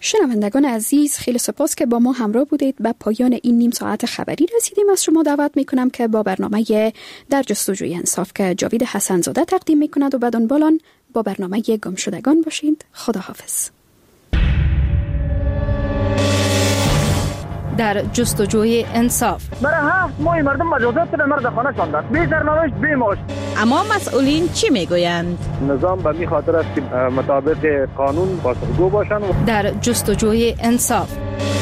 شنوندگان عزیز، خیلی سپاس که با ما همراه بودید. به پایان این نیم ساعت خبری رسیدیم. از شما دعوت میکنم که با برنامه در جستجوی انصاف که جاوید حسن‌زاده تقدیم میکند و بعد آن بالان با برنامه گمشدگان باشید. خداحافظ. در جستجوی انصاف برای 7 ماه مردم مجازات شدن، مرد خانه شاندن، بی سرنوشت بی معاش. اما مسئولین چی میگویند؟ نظام به می خاطر است که مطابق قانون پاسخگو باشند. در جستجوی انصاف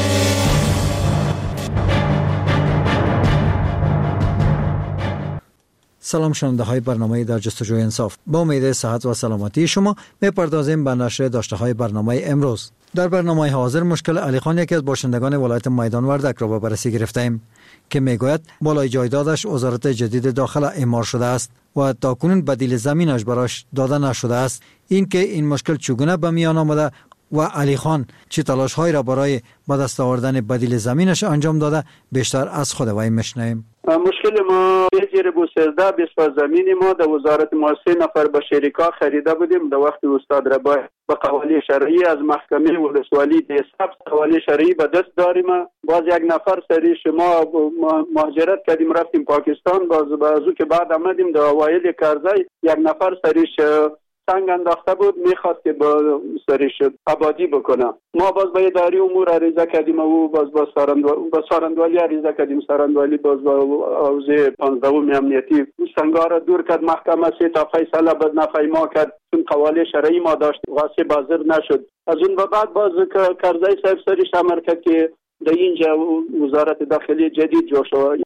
سلام شنونده های برنامه در جستجوی انصاف. با امید صحت و سلامتی شما میپردازیم به نشر داشته های برنامه امروز. در برنامه حاضر مشکل علی خان، یکی از باشندگان ولایت میدان وردک را به بررسی گرفتیم که میگوید بالای جایدادش وزارت جدید داخله اعمار شده است و تاکنون بدیل زمینش براش داده نشده است. اینکه این مشکل چگونه به میان آمده و علی خان چه تلاش هایی را برای به دست آوردن بدیل زمینش انجام داده، بیشتر از خود وی میشنویم. مشکل ما زیر بو 13 20 زمین ما در وزارت ما 3 نفر به شریکا خریده بودیم. در وقت استاد رباح به قوالی شرعی از محکمه ولسوالی د حساب قوالی شرعی به دست داریم. باز یک نفر سری شما مهاجرت کردیم رفتیم پاکستان. باز بازو که بعد آمدیم در اوایل کرزی یک نفر سریش سنگ انداخته بود، میخواست که با سریش آبادی بکنه. ما باز به اداری امور عریضه کردیم و باز با سارندوالی عریضه کردیم. سارندوالی باز با حوزه 15 امنیتی سنگا را دور کرد. محکمه 3 تا فیصله بد نفیما کرد چون قوالی شرعی ما داشت، واسه بازر نشد. از اون به بعد باز کرزی صاحب سریش امر کرد که در اینجا وزارت داخلی جدید جوش شد.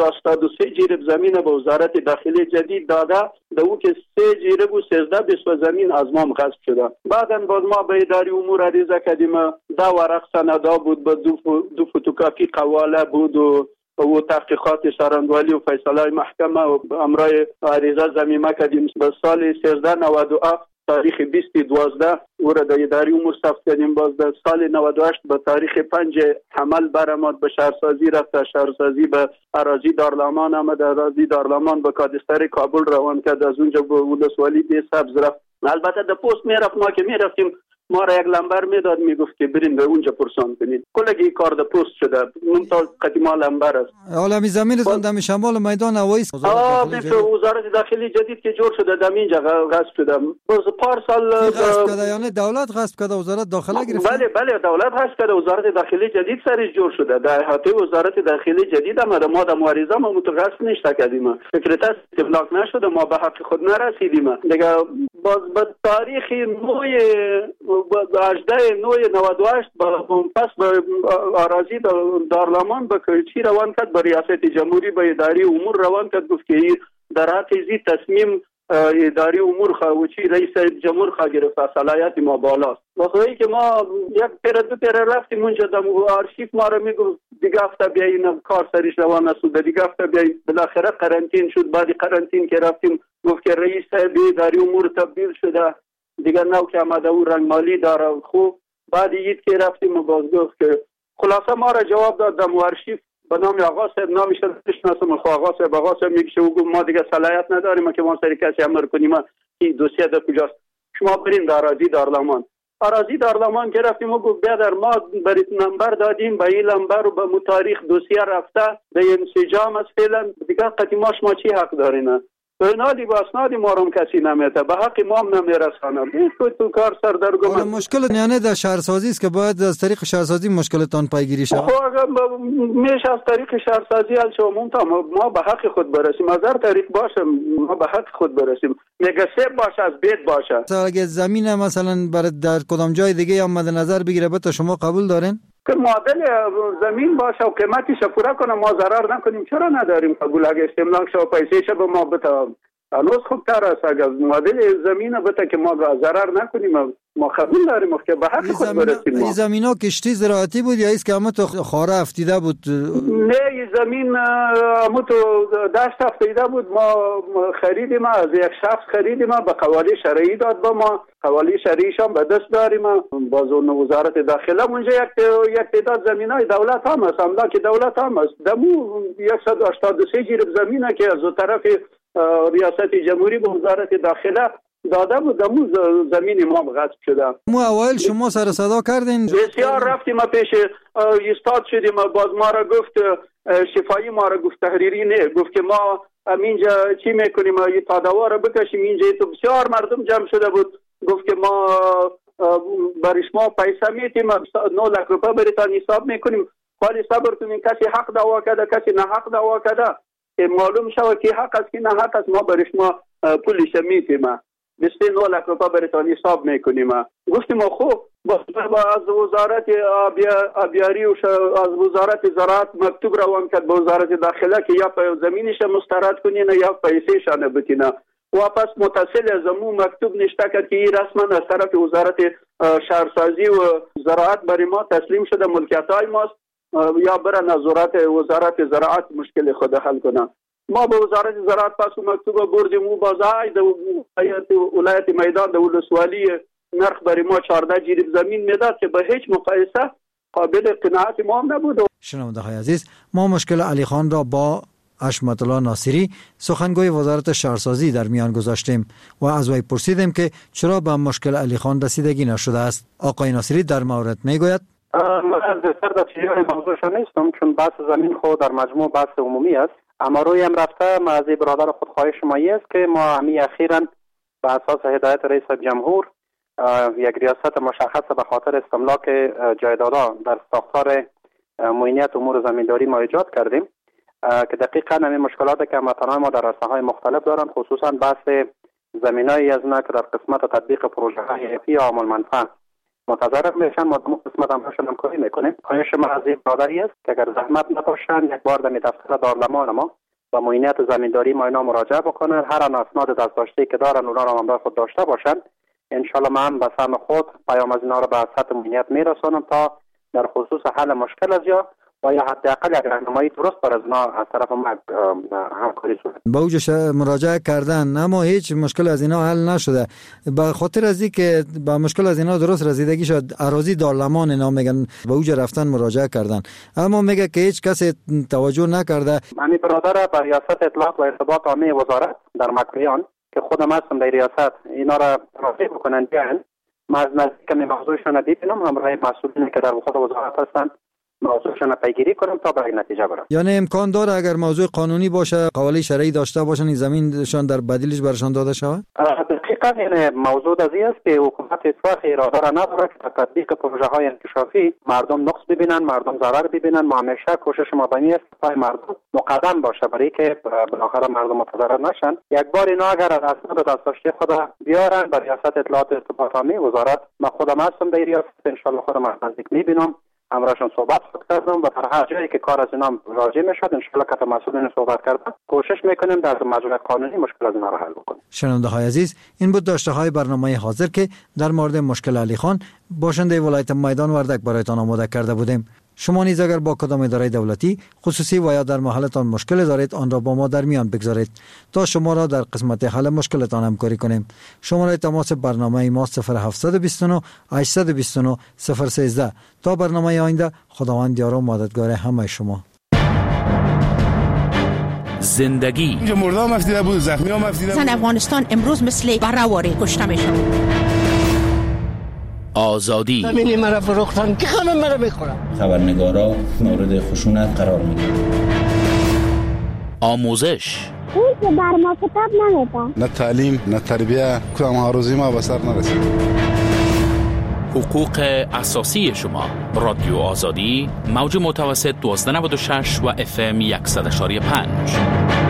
183 جریب زمین به وزارت داخلی جدید داده. در او که 3 جریب و 13 20 زمین از ما غصب شده. بعداً باز ما به اداری امور عریضه کردیم. 10 ورق سندا بود، به 2 فتوکاپی قواله بود و تحقیقات سارندوالی و فیصله محکمه و امرای عریضه ضمیمه کردیم. به سال 1397 تاریخ 20/12 او را در اداری امور ثبت کردیم. باز در سال 98 به تاریخ 5 حمل برآمد، به شهرسازی رفت. شهرسازی به اراضی دارلامان آمد، اراضی دارلامان به کادستر کابل روان کرد، از اونجا به ولسوالی دی سبز رفت. البته در پست میرفت، ما که میرفتیم ما را یک لمبر میداد، میگفت که برین به اونجا پرسان کنید. کلگی کار در پست شده، ممتاز قدیما لمبر است. عالمی زمین زن دم شمال میدان هوایی وزارت داخلی جدید که جور شده دم اینجا غصب شده. باز پارسال غصب کرده، یعنی دولت غصب کرده، وزارت داخله گرفت. بله دولت غصب کرده، وزارت داخلی جدید سرش جور شده. در احاطه وزارت داخلی جدید آمده. ما در مبارزه ما متغصب نشده کردیم. فکرت استفلاک نشده، ما به حق خود نرسیدیم. دیگه باز به تاریخ 18/9/98 پس به اراضی دارلامان به کلچی روان کرد، به ریاست جمهوری به اداری امور روان کرد. گفت که در حق زی تصمیم اداری امور خواهوچی رئیس جمهور خواه گرفت، صلاحیت ما بالاست. وقتی که ما یک دو پیر رفتیم اونجا در آرشیف ما رو میگفت دیگه هفته بیایین کار سریش روان نسود، دیگه هفته بیایین. بالاخره قرنطین شد. بعد قرنطین که رفتیم گفت که رئیس اداری امور تبدیل شده، دیگه نو که آمده او رنگ مالی داره. خوب بعد یید که رفتیم و باز گفت که خلاصه ما را جواب داد در آرشیف به نام آقا صاحب، نامش نشناسم. آقا صاحب میگه ما دیگه صلاحیت نداریم که ما سری کسی امر کنیم. این دوسیه در کجاست؟ شما برین در اراضی دارلامان که رفتیم و گفت بیادر ما برید نمبر دادیم، به این نمبر و به متاریخ دوسیه رفته به انسجام است. فعلا دیگه قدیما شما چی حق دارین؟ بنادی با اسنادی ما رو کسی نمیته، به حق ما هم نمیرسانه. تو کار سردرگم. مشکل یعنی در شهرسازی است که باید از طریق شهرسازی مشکلتان پیگیری شود. میشه از طریق شهرسازی حل شود. ما به حق خود برسیم، از هر طریق باشه ما به حق خود برسیم. میگه سه باشه از بیت باشه. اگه زمین مثلا برای در کدام جای دیگه هم مد نظر بگیره به شما قبول دارین؟ که معادل زمین باشه و قیمتش پورا کنه، ما ضرر نکنیم. چرا نداریم قبول؟ اگه استملاک شو پیسه به ما بده هنوز خوبتر است. اگر معادل زمین بده که ما ضرر نکنیم، ما قبول داریم که به حق خود برسیم. این زمین ها کشتی زراعتی بود یا ایست که همه تو خاره افتیده بود؟ نه، این زمین همه تو دشت افتیده بود. ما خریدیم، از یک شخص خریدیم، به قوالی شرعی داد به ما. قوالی شرعیش هم به دست داریم. باز اون وزارت داخله اونجا یک تعداد زمینای دولت هم است، املاک دولت هم است. دمو 183 جریب زمینه که از طرف ریاست جمهوری به وزارت داخله داده بود دمو زمین ما غصب شده. مو اول شما سر صدا کردین؟ بسیار رفتیم پیش ایستاد شدیم، باز ما را گفت شفایی، ما را گفت تحریری نه، گفت که ما اینجا چی میکنیم، تا دوا را بکشیم اینجا. تو بسیار مردم جمع شده بود، گفت که ما برای شما پیسه میتیم 9 لک روپیه برایتان حساب میکنیم، ولی صبر کنین، کسی حق دعوا کرده کسی نه حق دعوا کرده که معلوم شود که حق است که نه حق است، ما برای شما پولش میتیم 29 لک روپیه برایتان حساب میکنیم. گفتیم خوب، از وزارت آبیاری و از وزارت زراعت مکتوب روان کرد به وزارت داخله که یا زمینش مسترد کنین یا پیسه‌شان بتینه. واپس متصل از امو مکتوب نشته کرد که این رسما از طرف وزارت شهرسازی و زراعت برای ما تسلیم شده، ملکیت‌های ماست، یا برن نظارت وزارت زراعت مشکل خود حل کنه. ما به وزارت زراعت پس مکتوب بردیم و بازای د ولایت میدان د ولسوالی نرخ برای ما 14 جریب زمین میداد که به هیچ مقایسه قابل قناعت ما نبود. شنونده‌های عزیز، ما مشکل علی خان را با حشمت الله ناصری سخنگوی وزارت شهرسازی در میان گذاشتیم و از وی پرسیدیم که چرا به مشکل علی خان رسیدگی نشده است. آقای ناصری در مورد میگوید من از بسیار در چیزهای موضوعش نیستم، چون بحث زمین خود در مجموع بحث عمومی است. اما روی هم رفته ما از برادر خود خواهش مایی است که ما همی اخیراً به اساس هدایت رئیس جمهور یک ریاست مشخص به خاطر استملاک جایدادها در ساختار معینیت امور زمینداری ما ایجاد کردیم که دقیقاً همین مشکلاتی که هموطنان ما در عرصه‌های مختلف دارند، خصوصاً بحث زمینای از نه که در قسمت تطبیق پروژه‌های حیفی یا عامل منفعه متضرر میشن، ما در قسمت همکاری میکنیم. خواهش ما از این برادری است که اگر زحمت نباشن یک بار در دفتر دارالمان ما با معینیت زمینداری ما اینا مراجعه بکنن، هر اسناد دستداشتی که دارن اونا را همراه خود داشته باشن. ان شاء الله من به سهم خود پیام از اینا را به سطح معینیت میرسونم تا در خصوص حل مشکل از یا و یا حداقل یک راهنمایی درست بر از اینا از طرف ما همکاری صورت. با اوجش مراجعه کردن اما هیچ مشکل از اینا حل نشده. به خاطر از اینکه با مشکل از اینا درست رسیدگی شد، اراضی دارالمان اینا میگن به اوج رفتن مراجعه کردن اما میگه که هیچ کسی توجه نکرده. من برادر به ریاست اطلاعات و ارتباط عامه وزارت در مکریان که خودم هستم در ریاست اینا را راضی بکنن بیان، ما از نزدیک موضوعشون دیدم، همراه مسئولین که در خود وزارت هستن موضوعشون پیگیری کنم تا به نتیجه برم. یعنی امکان داره اگر موضوع قانونی باشه، قوالی شرعی داشته باشن، این زمینشان در بدیلش برشان داده شود؟ دقیقاً این موضوع از این است که حکومت هیچ‌وقت اراده را نداره که تطبیق پروژه‌های انکشافی مردم نقص ببینن، مردم ضرر ببینن. ما همیشه کوشش ما به این است که مردم مقدم باشه برای که بالاخره مردم متضرر نشن. یک بار اینا اگر از اسناد دستداشتی خود بیارن به ریاست اطلاعات و ارتباط عامه وزارت، ما خودم هستم در ریاست، ان شاء الله خودم از نزدیک می‌بینم، امرشون صحبت کردم و در هر جایی که کار از اینا راجع میشد ان شاء الله که مسئولین صحبت کردن کوشش میکنیم در مجموعه قانونی مشکل از اینا را حل بکنیم. شنونده های عزیز، این بود داشته های برنامه حاضر که در مورد مشکل علی خان باشنده ولایت میدان وردک برایتان آماده کرده بودیم. شما نیز اگر با کدام اداره دولتی خصوصی و یا در محلتان مشکل دارید آن را با ما در میان بگذارید تا شما را در قسمت حل مشکلتان همکاری کنیم. شماره تماس برنامه ما 0729 829 013. تا برنامه آینده، خداوند یار و مددگار همه شما. زندگی اینجا مردم مفتیده بود، زخمی ها مفتیده بود. زن افغانستان امروز مثل برهواره کشته میشن. آزادی زمینی مرا فروختن که همه مرا میخورن. خبرنگارا مورد خشونت قرار میگیرن. آموزش اون که بر ما کتاب نمیدن، نه تعلیم نه تربیه، کدام هاروزی ما به سر نرسید. حقوق اساسی شما. رادیو آزادی، موج متوسط 1296 و FM 100.5.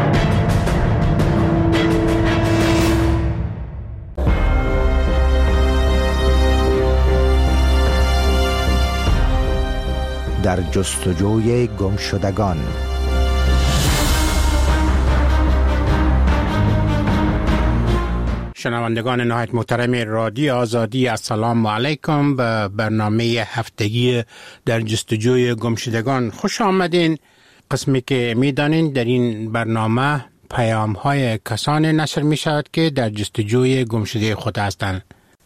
در جستجوی گمشدگان. شنوندگان نهایت محترم رادیو آزادی، السلام علیکم. به برنامه هفتگی در جستجوی گمشدگان خوش آمدین. قسمی که میدانین در این برنامه پیام های کسانی نشر می شود که در جستجوی گمشده خود هستند.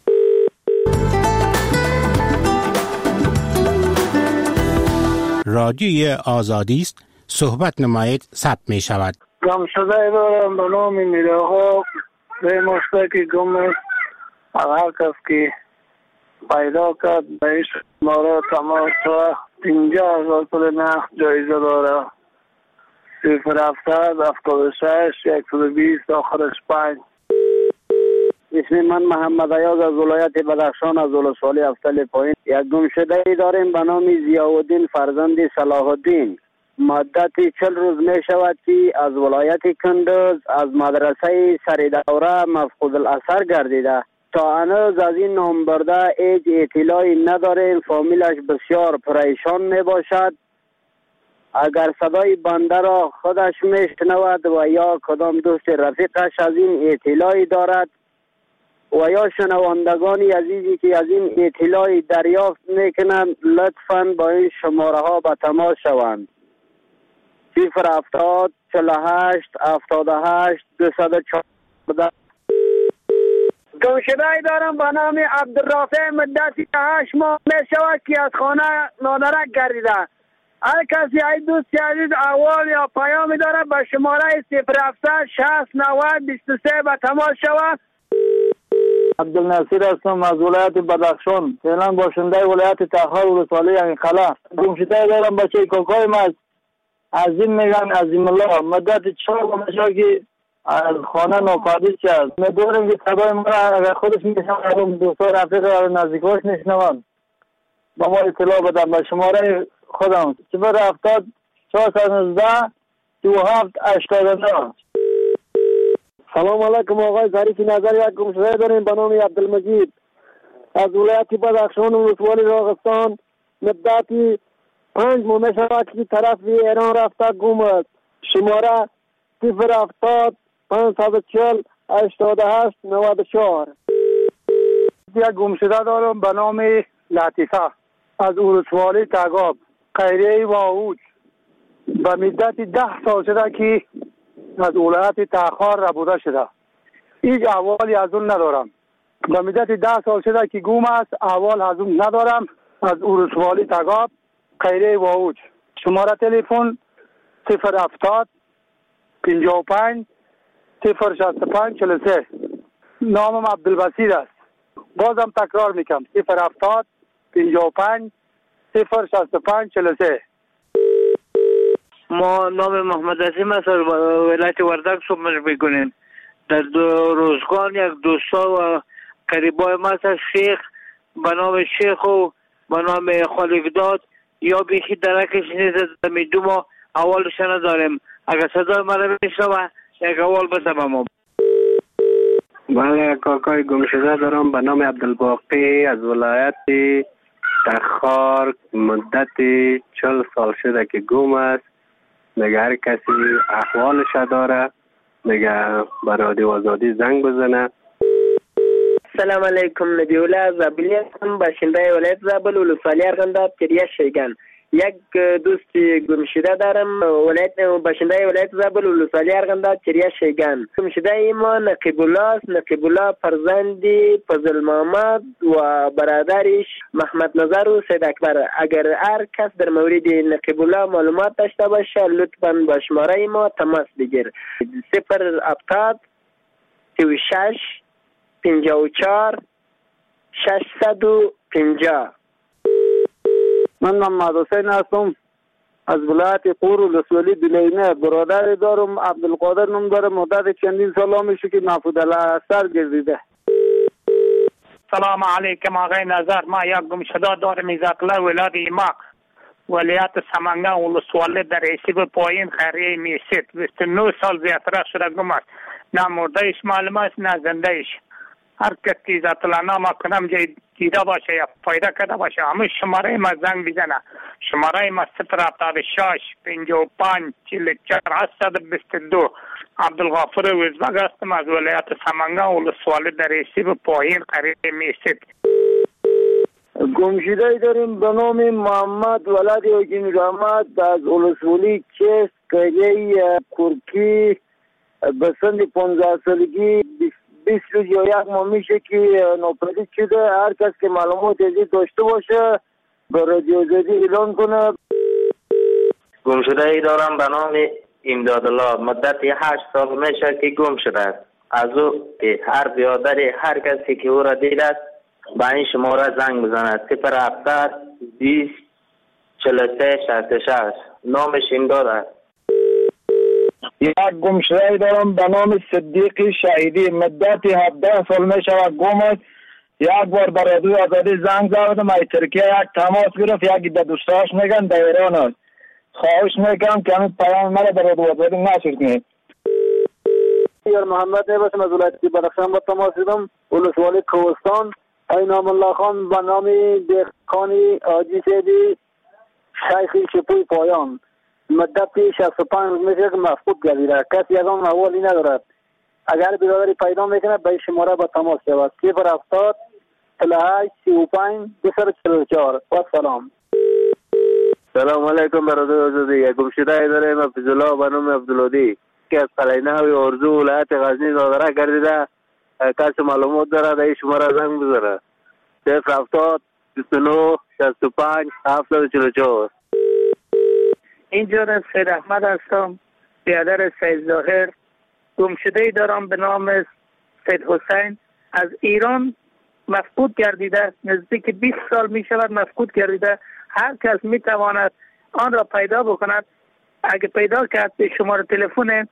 رادیوی آزادی است، صحبت نمایید، ثبت می شود. گمشده دارم به نام میراها مشته که گم است. هر کس که پیدا کرد بهش ما تماس و 50,000 پول نقد جایزه داره. 070 76 120 آخرش 5. اسم من محمد ایاز از ولایت بدخشان از ولسوالی افتل پایین. یک گمشده ای داریم به نام ضیاءالدین فرزند صلاح الدین. مدت 40 روز می شود که از ولایت کندوز از مدرسه سریدوره مفقود الاثر گردیده. تا هنوز از این نام برده هیچ اطلاعی نداریم. فامیلش بسیار پریشان می باشد. اگر صدای بنده را خودش می شنود و یا کدام دوست رفیقش از این اطلاعی دارد و یا شنوندگانی عزیزی که از این اطلاعی دریافت میکنند لطفاً با این شماره ها به تماس شوند. 070 48 78 214. گمشده ای دارم به نام عبدالرافع مدتی 8 ماه می شود که از خانه نادرک گردیده. هر کسی ای دوستی عزیز احوال یا پیامی داره به شماره 070 60 90 23 به تماس شود. عبدالناصر هستم از ولایت بدخشان. فعلا باشنده ولایت تخار ولسوالی انقلا. گمشده دارم بچه کاکای ما عظیم میگن عظیم الله. مدت 4 ماه که از خانه ناپدید شد. میدونم که صدای ما اگر خودش میشنوم دوستان رفیق نزدیکاش نشنوم با ما اطلاع بدم به شماره خودم 070 419 27 89. سلام علیکم آقای ظریف نظر. یک گمشده داریم به نام عبدالمجید از ولایت بدخشان ولسوالی راغستان. مدتی 5 ماه می شود که طرف ایران رفته گم است. شماره 070 540 88 94. یک گمشده دارم به نام لطیفه از ولسوالی تگاب خیریه واوج. به مدت 10 سال شده که از ولایت تخار ربوده شده. هیچ احوالی از اون ندارم. به مدت 10 سال شده که گم است. احوال از اون ندارم. از ولسوالی تگاب خیریه واوج. شماره تلفن 070 55 065 43. نامم عبدالبصیر است. بازم تکرار میکنم 070 55 065 43. ما نام محمد عظیم است از ولایت وردک صحبت میکنیم. در روزگان یک دوستا و قریبای ما است شیخ به نام شیخ و به نام خالقداد یا بیخی درکش نیست. میدو ما اولش نداریم. اگر صدای ما را میشنوه یک اول بزنم ما. بله کاکای گمشده دارم به نام عبدالباقی از ولایت تخار. مدت 40 سال شده که گم است. میگه هر کسی احوالش داره میگه به رادیو آزادی زنگ بزنه. سلام علیکم. نبیوله زابلی هستم باشنده ولایت زابل ولسوالی ارغنداب کریه شیگان. یک دوست گمشده دارم باشنده ولایت زابل ولسوالی ارغنداب کریه شیگان. گمشده ما نقیب الله است. نقیب الله فرزندی فضل محمد و برادرش محمد نظر و سید اکبر. اگر هر کس در مورد نقیب الله معلومات داشته باشه لطفاً با شماره ما تماس بگیر. 070 36 54 650. من محمد حسین هستم از ولایت قور ولسوالی بلینه. برادر دارم عبدالقادر نام داره. مدت چندین سال میشه که مفقود الاثر گردیده. سلام علیکم آقای نظر. ما یک گمشده دارم ایزاقله ولایت ایماق ولایت سمنگان ولسوالی در حساب پایین خیریه میسید. 29 سال زیادتر شده گم است. نه مردهش معلوم است نه زندهش. هر کسی ذات الانام کنم دیده باشه یا پیدا کرده باشه همه شماره ما زنگ بزنه. شماره ما 076 55 44 722. عبدالغافر وزبگ هستم از ولایت سمنگان ولسوالی در حساب پایین قریب میسید. گمشده داریم به نام محمد ولد حکیم رحمت از ولسوالی چست قریه کرکی به سن 15 سالگی 20 روز یا یک ماه میشه که ناپدید شده. هر کس که معلومات ازی داشته باشه به رادیو آزادی اعلان کنه. گم شده ای دارم به نام امداد الله. مدت 8 سال میشه که گم شده است. از او که هر بیادری هر کسی که او را دید است به این شماره زنگ بزند 070 20 43 66. نامش امداد است. یک گمشده دارم به نام صدیق شهیدی. مدت 17 سال می شود گم است. یک بار در رادیو آزادی زنگ زدم از ترکیه یک تماس گرفت، یکی به دوستاش میگن در ایران است. خواهش میکنم که همین پیام مرا در رادیو آزادی نشر کنید. یار محمد نباشم از ولایت بدخشان با تماس دیدم. ولسوالی کوهستان. اینام الله خان به نام دهقانی حاجی سیدی شیخی شپوی پایان. مدت 65 روز میشه که مفقود گردیده. کسی از آن احوالی ندارد. اگر برادری پیدا میکنه به شماره با تماس شود. 070 48 35 244. و سلام. سلام علیکم برادر آزادی. یک گمشده داریم حفظ الله به نام عبدالودی که از قلعه‌نو ارزو ولایت غزنی صادره گردیده. کسی معلومات داره در این شماره زنگ بزنه. 070 29 65 744. اینجا از سید احمد هستم، برادر سید ظاهر. گمشده‌ای دارم به نام سید حسین، از ایران مفقود گردیده. نزدیک 20 سال می شود مفقود گردیده. هر کس می تواند آن را پیدا بکند. اگه پیدا کرد به شماره تلفن.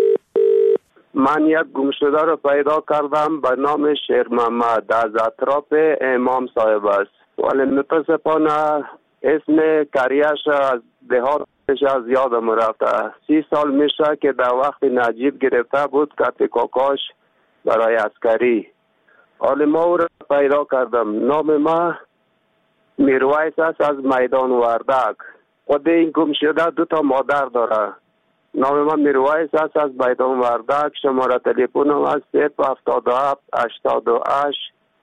من یک گمشده را پیدا کردم به نام شیر محمد، از اطراف امام صاحب است، ولی متاسفانه اسم کریش از دهاتش از یادم رفته. 30 سال میشه که در وقت نجیب گرفته بود کت کاکاش برای عسکری. حالی ما او را پیدا کردم. نام ما میرویس است از میدان وردک. خود این گمشده 2 مادر داره. نام من میرویس است از میدان وردک. شماره تلفنم است 077 88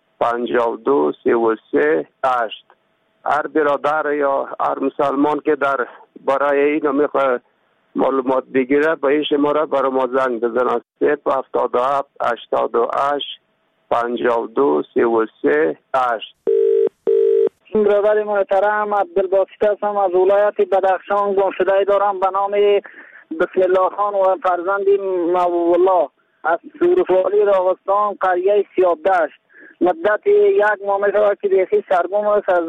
52 33 8. هر برادر یا هر مسلمان که در برای اینو میخواه معلومات بگیره به این شماره برای ما زنگ بزنه. 077 88 52 33 8. برادر محترم عبدالباسط هستم، از ولایت بدخشان. گمشده‌ای دارم به نام بسم الله خان و فرزندی محبوب الله، از سورفالی راغستان، قریه سیابدشت. مدت 1 ماه میشود که بیخی سرگم است. از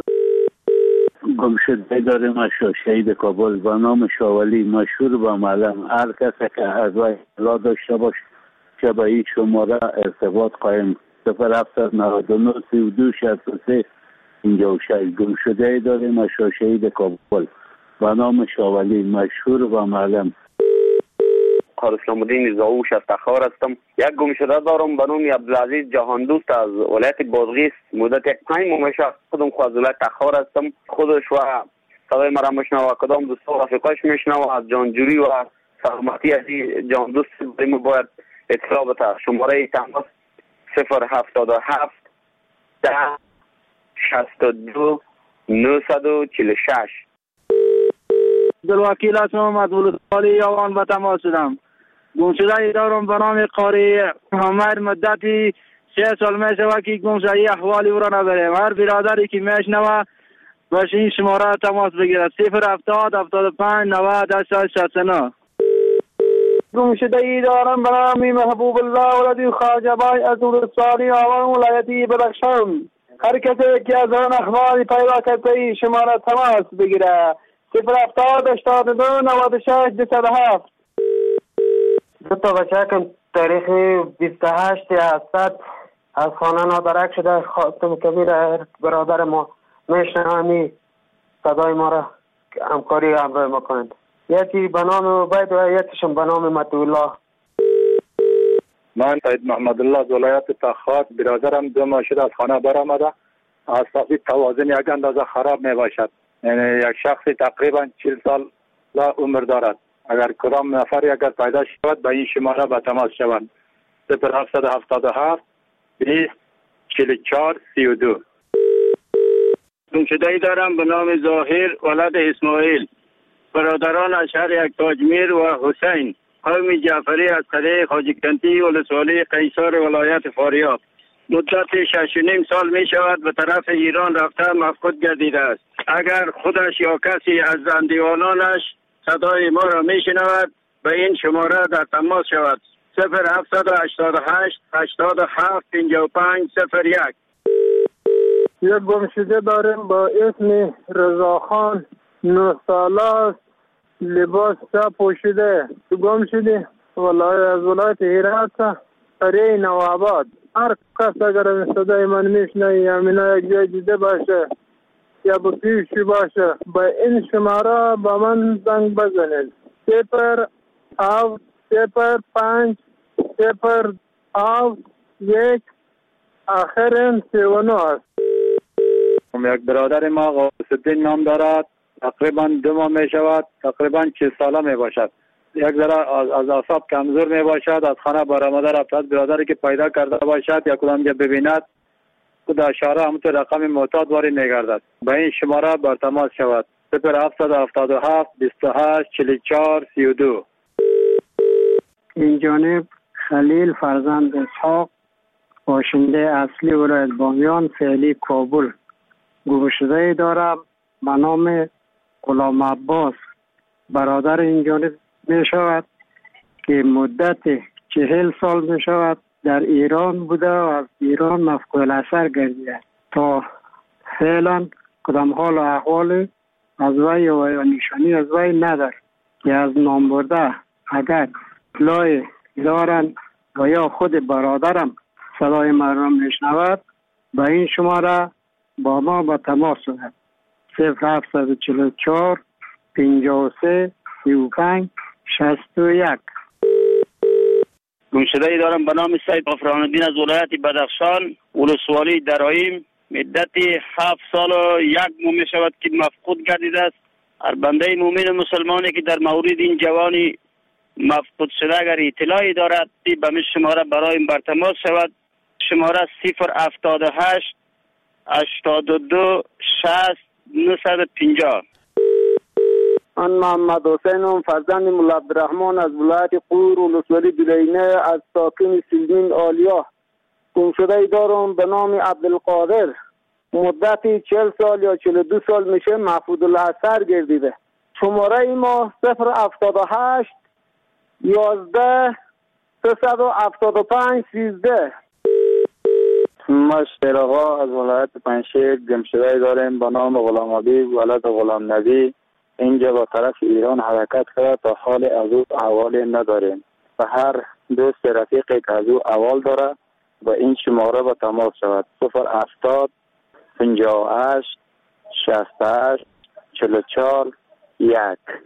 گمشده داریم از شهید کابل به نام شاولی، مشهور به معلم. هر کسی که از وی اطلاع داشته باش که به این شماره ارتباط قایم. 0799 32 63 56. گمشده داریم از شهید کابل به نام شاولی، مشهور به معلم. اسلام الدین زاوش از تخار هستم. یک گمشده دارم به نام عبدالعزیز جهاندوست از ولایت بادغیس. مدت 5 ماه میشه خودم از ولایت تخار هستم. خودش و صدای مرا میشنوه، کدام دوستا رفیقاش میشنوه. از جانجوری و سلامتی از جهاندوست ما باید اطلاع بده. شماره تماس 077 10 62 946. عبدالوکیل هستم، از ولسوالی یوان به تماس شدم. گمشده دارم به نام قاری عمر. مدتی 3 سال می شود که گمشده احوالی او را نداریم. هر برادری که میشنوه باش این شماره تماس بگیرد. 070 75 90 69. گمشده دارم به نام محبوب الله ولدی خواجه بای، از ولسوالی یوان ولایتی بدخشان. هر کسی که از آن اخباری پیدا کرده این شماره تماس بگیره. 070 82 96 207. 2 بچه که تاریخ 28 هست از خانه نادرک شده. خاتم کبیر برادر ما میشنمی صدای ما را همکاری همراه ما کنند. یکی به نام عبید و یکیشون به نام مطیع. من سید محمد الله از ولایت تخار. برادرم 2 ماه شده از خانه برآمده. اعصابی توازن یک اندازه خراب می باشد. یعنی یک شخصی تقریبا 40 سال عمر دارد. اگر کدام نفر اگر پیدا شود به این شماره به تماس شوند. 0777 20 44 32. گمشده‌ای دارم به نام ظاهر ولد اسماعیل. برادران از شهر تاجمیر و حسین، قوم جعفری از قلعه خواجه کنتی ولسوالی قیصر ولایت فاریاب. مدت 6.5 سال می شود به طرف ایران رفته مفقود گردیده است. اگر خودش یا کسی از زندیوانانش صدای ما را می شنود به این شماره در تماس شود. 0788 87 55 01. یک گمشده داریم با اسم رضاخان، 9 ساله است، لباس چا پوشیده. گم شده از ولایت هرات، قریه نوآباد. هر کس اگر این صدای من میشنه یا من یک جای دیده باشه یا با پیشی باشه، با این شماره با من زنگ بزنید. 005-05-1 آخر 39 است. یک برادر ما غوث‌الدین نام دارد، تقریبا 2 ماه می شود، تقریبا 40 ساله می باشد. یک ذره از اعصاب کمزور می باشد، از خانه برآمده رفته. برادری که پیدا کرده باشد یا کدام جا ببیند خود اشاره همونطور رقم معتاد وارد می‌گردد. به این شماره بر تماس شود. 0777 28 44 32. این جانب خلیل فرزند اسحاق، باشنده اصلی ولایت بامیان، فعلی کابل، گمشده دارم به نام غلام عباس. برادر این جانب می شود که مدت 40 سال می شود در ایران بوده و از ایران مفقود اثر گردیده. تا فعلا کدام حال و احوال از وی و نشانی از وی ندار که از نام برده اگر اطلاع دارن و یا خود برادرم صدای مردم میشنود به این شماره با ما به تماس شود. 0744 53 35 61. گمشده ای دارم به نام سید غفران‌الدین از ولایت بدخشان، ولسوالی درایم. مدت 7 سال و 1 ماه می شود که مفقود گردیده است. هر بنده مومن مسلمانی که در مورد این جوانی مفقود شده اگر اطلاعی دارد به می شماره برایم بر تماس شود. شماره 078 82 60 950. من محمد حسینم، فرزند مولا عبدالرحمن از ولایت قور ولسوالی دلینه، از ساکن سلمین آلیا. گمشده ای دارم به نام عبدالقادر، مدت 40 سال یا 42 سال میشه محفوظ الاثر گردیده. شماره ای ما 078 11 375 13. ما شیراغا از ولایت پنشیر گمشده ای داریم به نام غلام حبیب ولد غلام نبی. اینجا با طرف ایران حرکت کرده، تا حال از او احوالی نداریم و هر دوست رفیقی که از او احوال داره با این شماره با تماس شود. 070 58 68 44 1.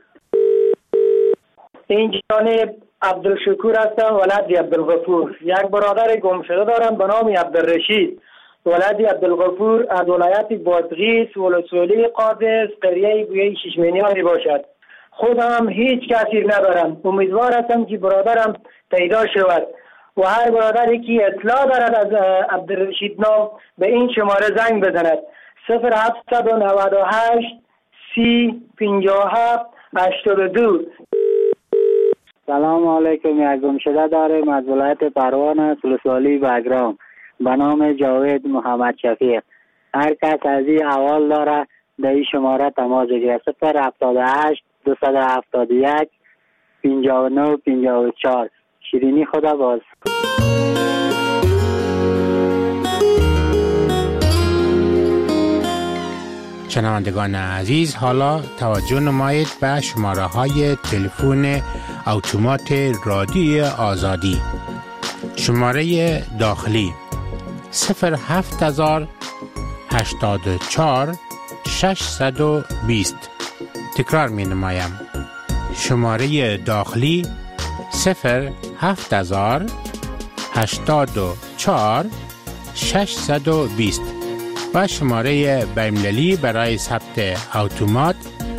این جانب عبدالشکور هستم، ولد عبدالغفور. یک برادر گمشده دارم به نام عبدالرشید، ولد عبدالغفور، از ولایت بادغیس، ولسوالی قادس، قریه گویه ششمینیان باشد. خودم هیچ کسی ندارم. امیدوار هستم که برادرم پیدا شود و هر برادری که اطلاع دارد از عبدالرشید نام به این شماره زنگ بزند. 0798 30 57 82. سلام علیکم. یک گمشده داریم از ولایت پروان، ولسوالی بگرام، به نام جاوید محمد شفیق. هر کس از این احوال داره در این شماره تماس بگیرد. 078 271 59 54. شیرینی خدا باز. شنوندگان عزیز، حالا توجه نمایید به شماره های تلفن اتومات رادیو آزادی. شماره داخلی 07084 620. تکرار می نمایم. شماره داخلی 07084 620 و شماره بین‌المللی برای ثبت اتومات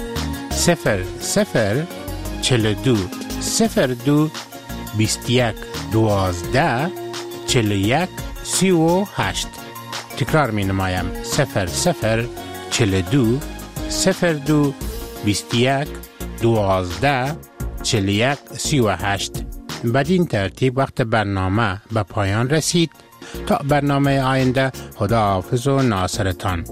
0042 02 21 12 41 38. تکرار می نمایم. 0042 02 21 12 41 38. بدین ترتیب وقت برنامه به پایان رسید. تا برنامه آینده، خدا حافظ و ناصرتان.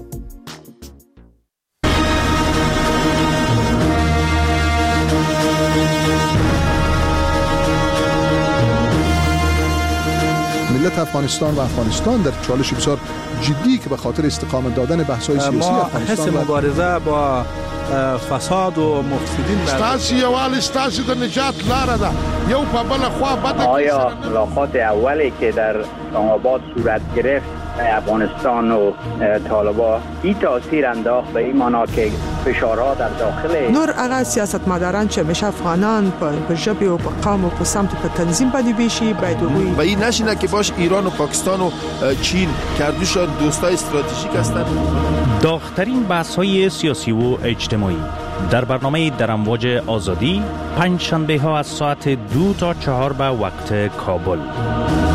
ملت افغانستان و افغانستان در چالش بسیار جدی که به خاطر استقامت دادن بحث‌های سیاسی افغانستان ما مبارزه با فساد و مفسدین ستاسي یوال ستاسي د نجات لاره ده یو په بل خوا بده. آیا ملاقات اولی که در اسلام آباد صورت گرفت افغانستان و طالبان این تاثیر انداخت به این معنا که فشارها در داخل نور هغه سیاستمداران چې همیشه افغانان په ژبه او په قوم او په سمت په تنظیم باندې بیشي باید وي و این نشینه که باش ایران و پاکستان و چین کردوشان دوستای استراتژیک هستند. داغ‌ترین بحث‌های سیاسی و اجتماعی در برنامه در امواج آزادی پنج شنبه ها از ساعت 2 تا 4 به وقت کابل.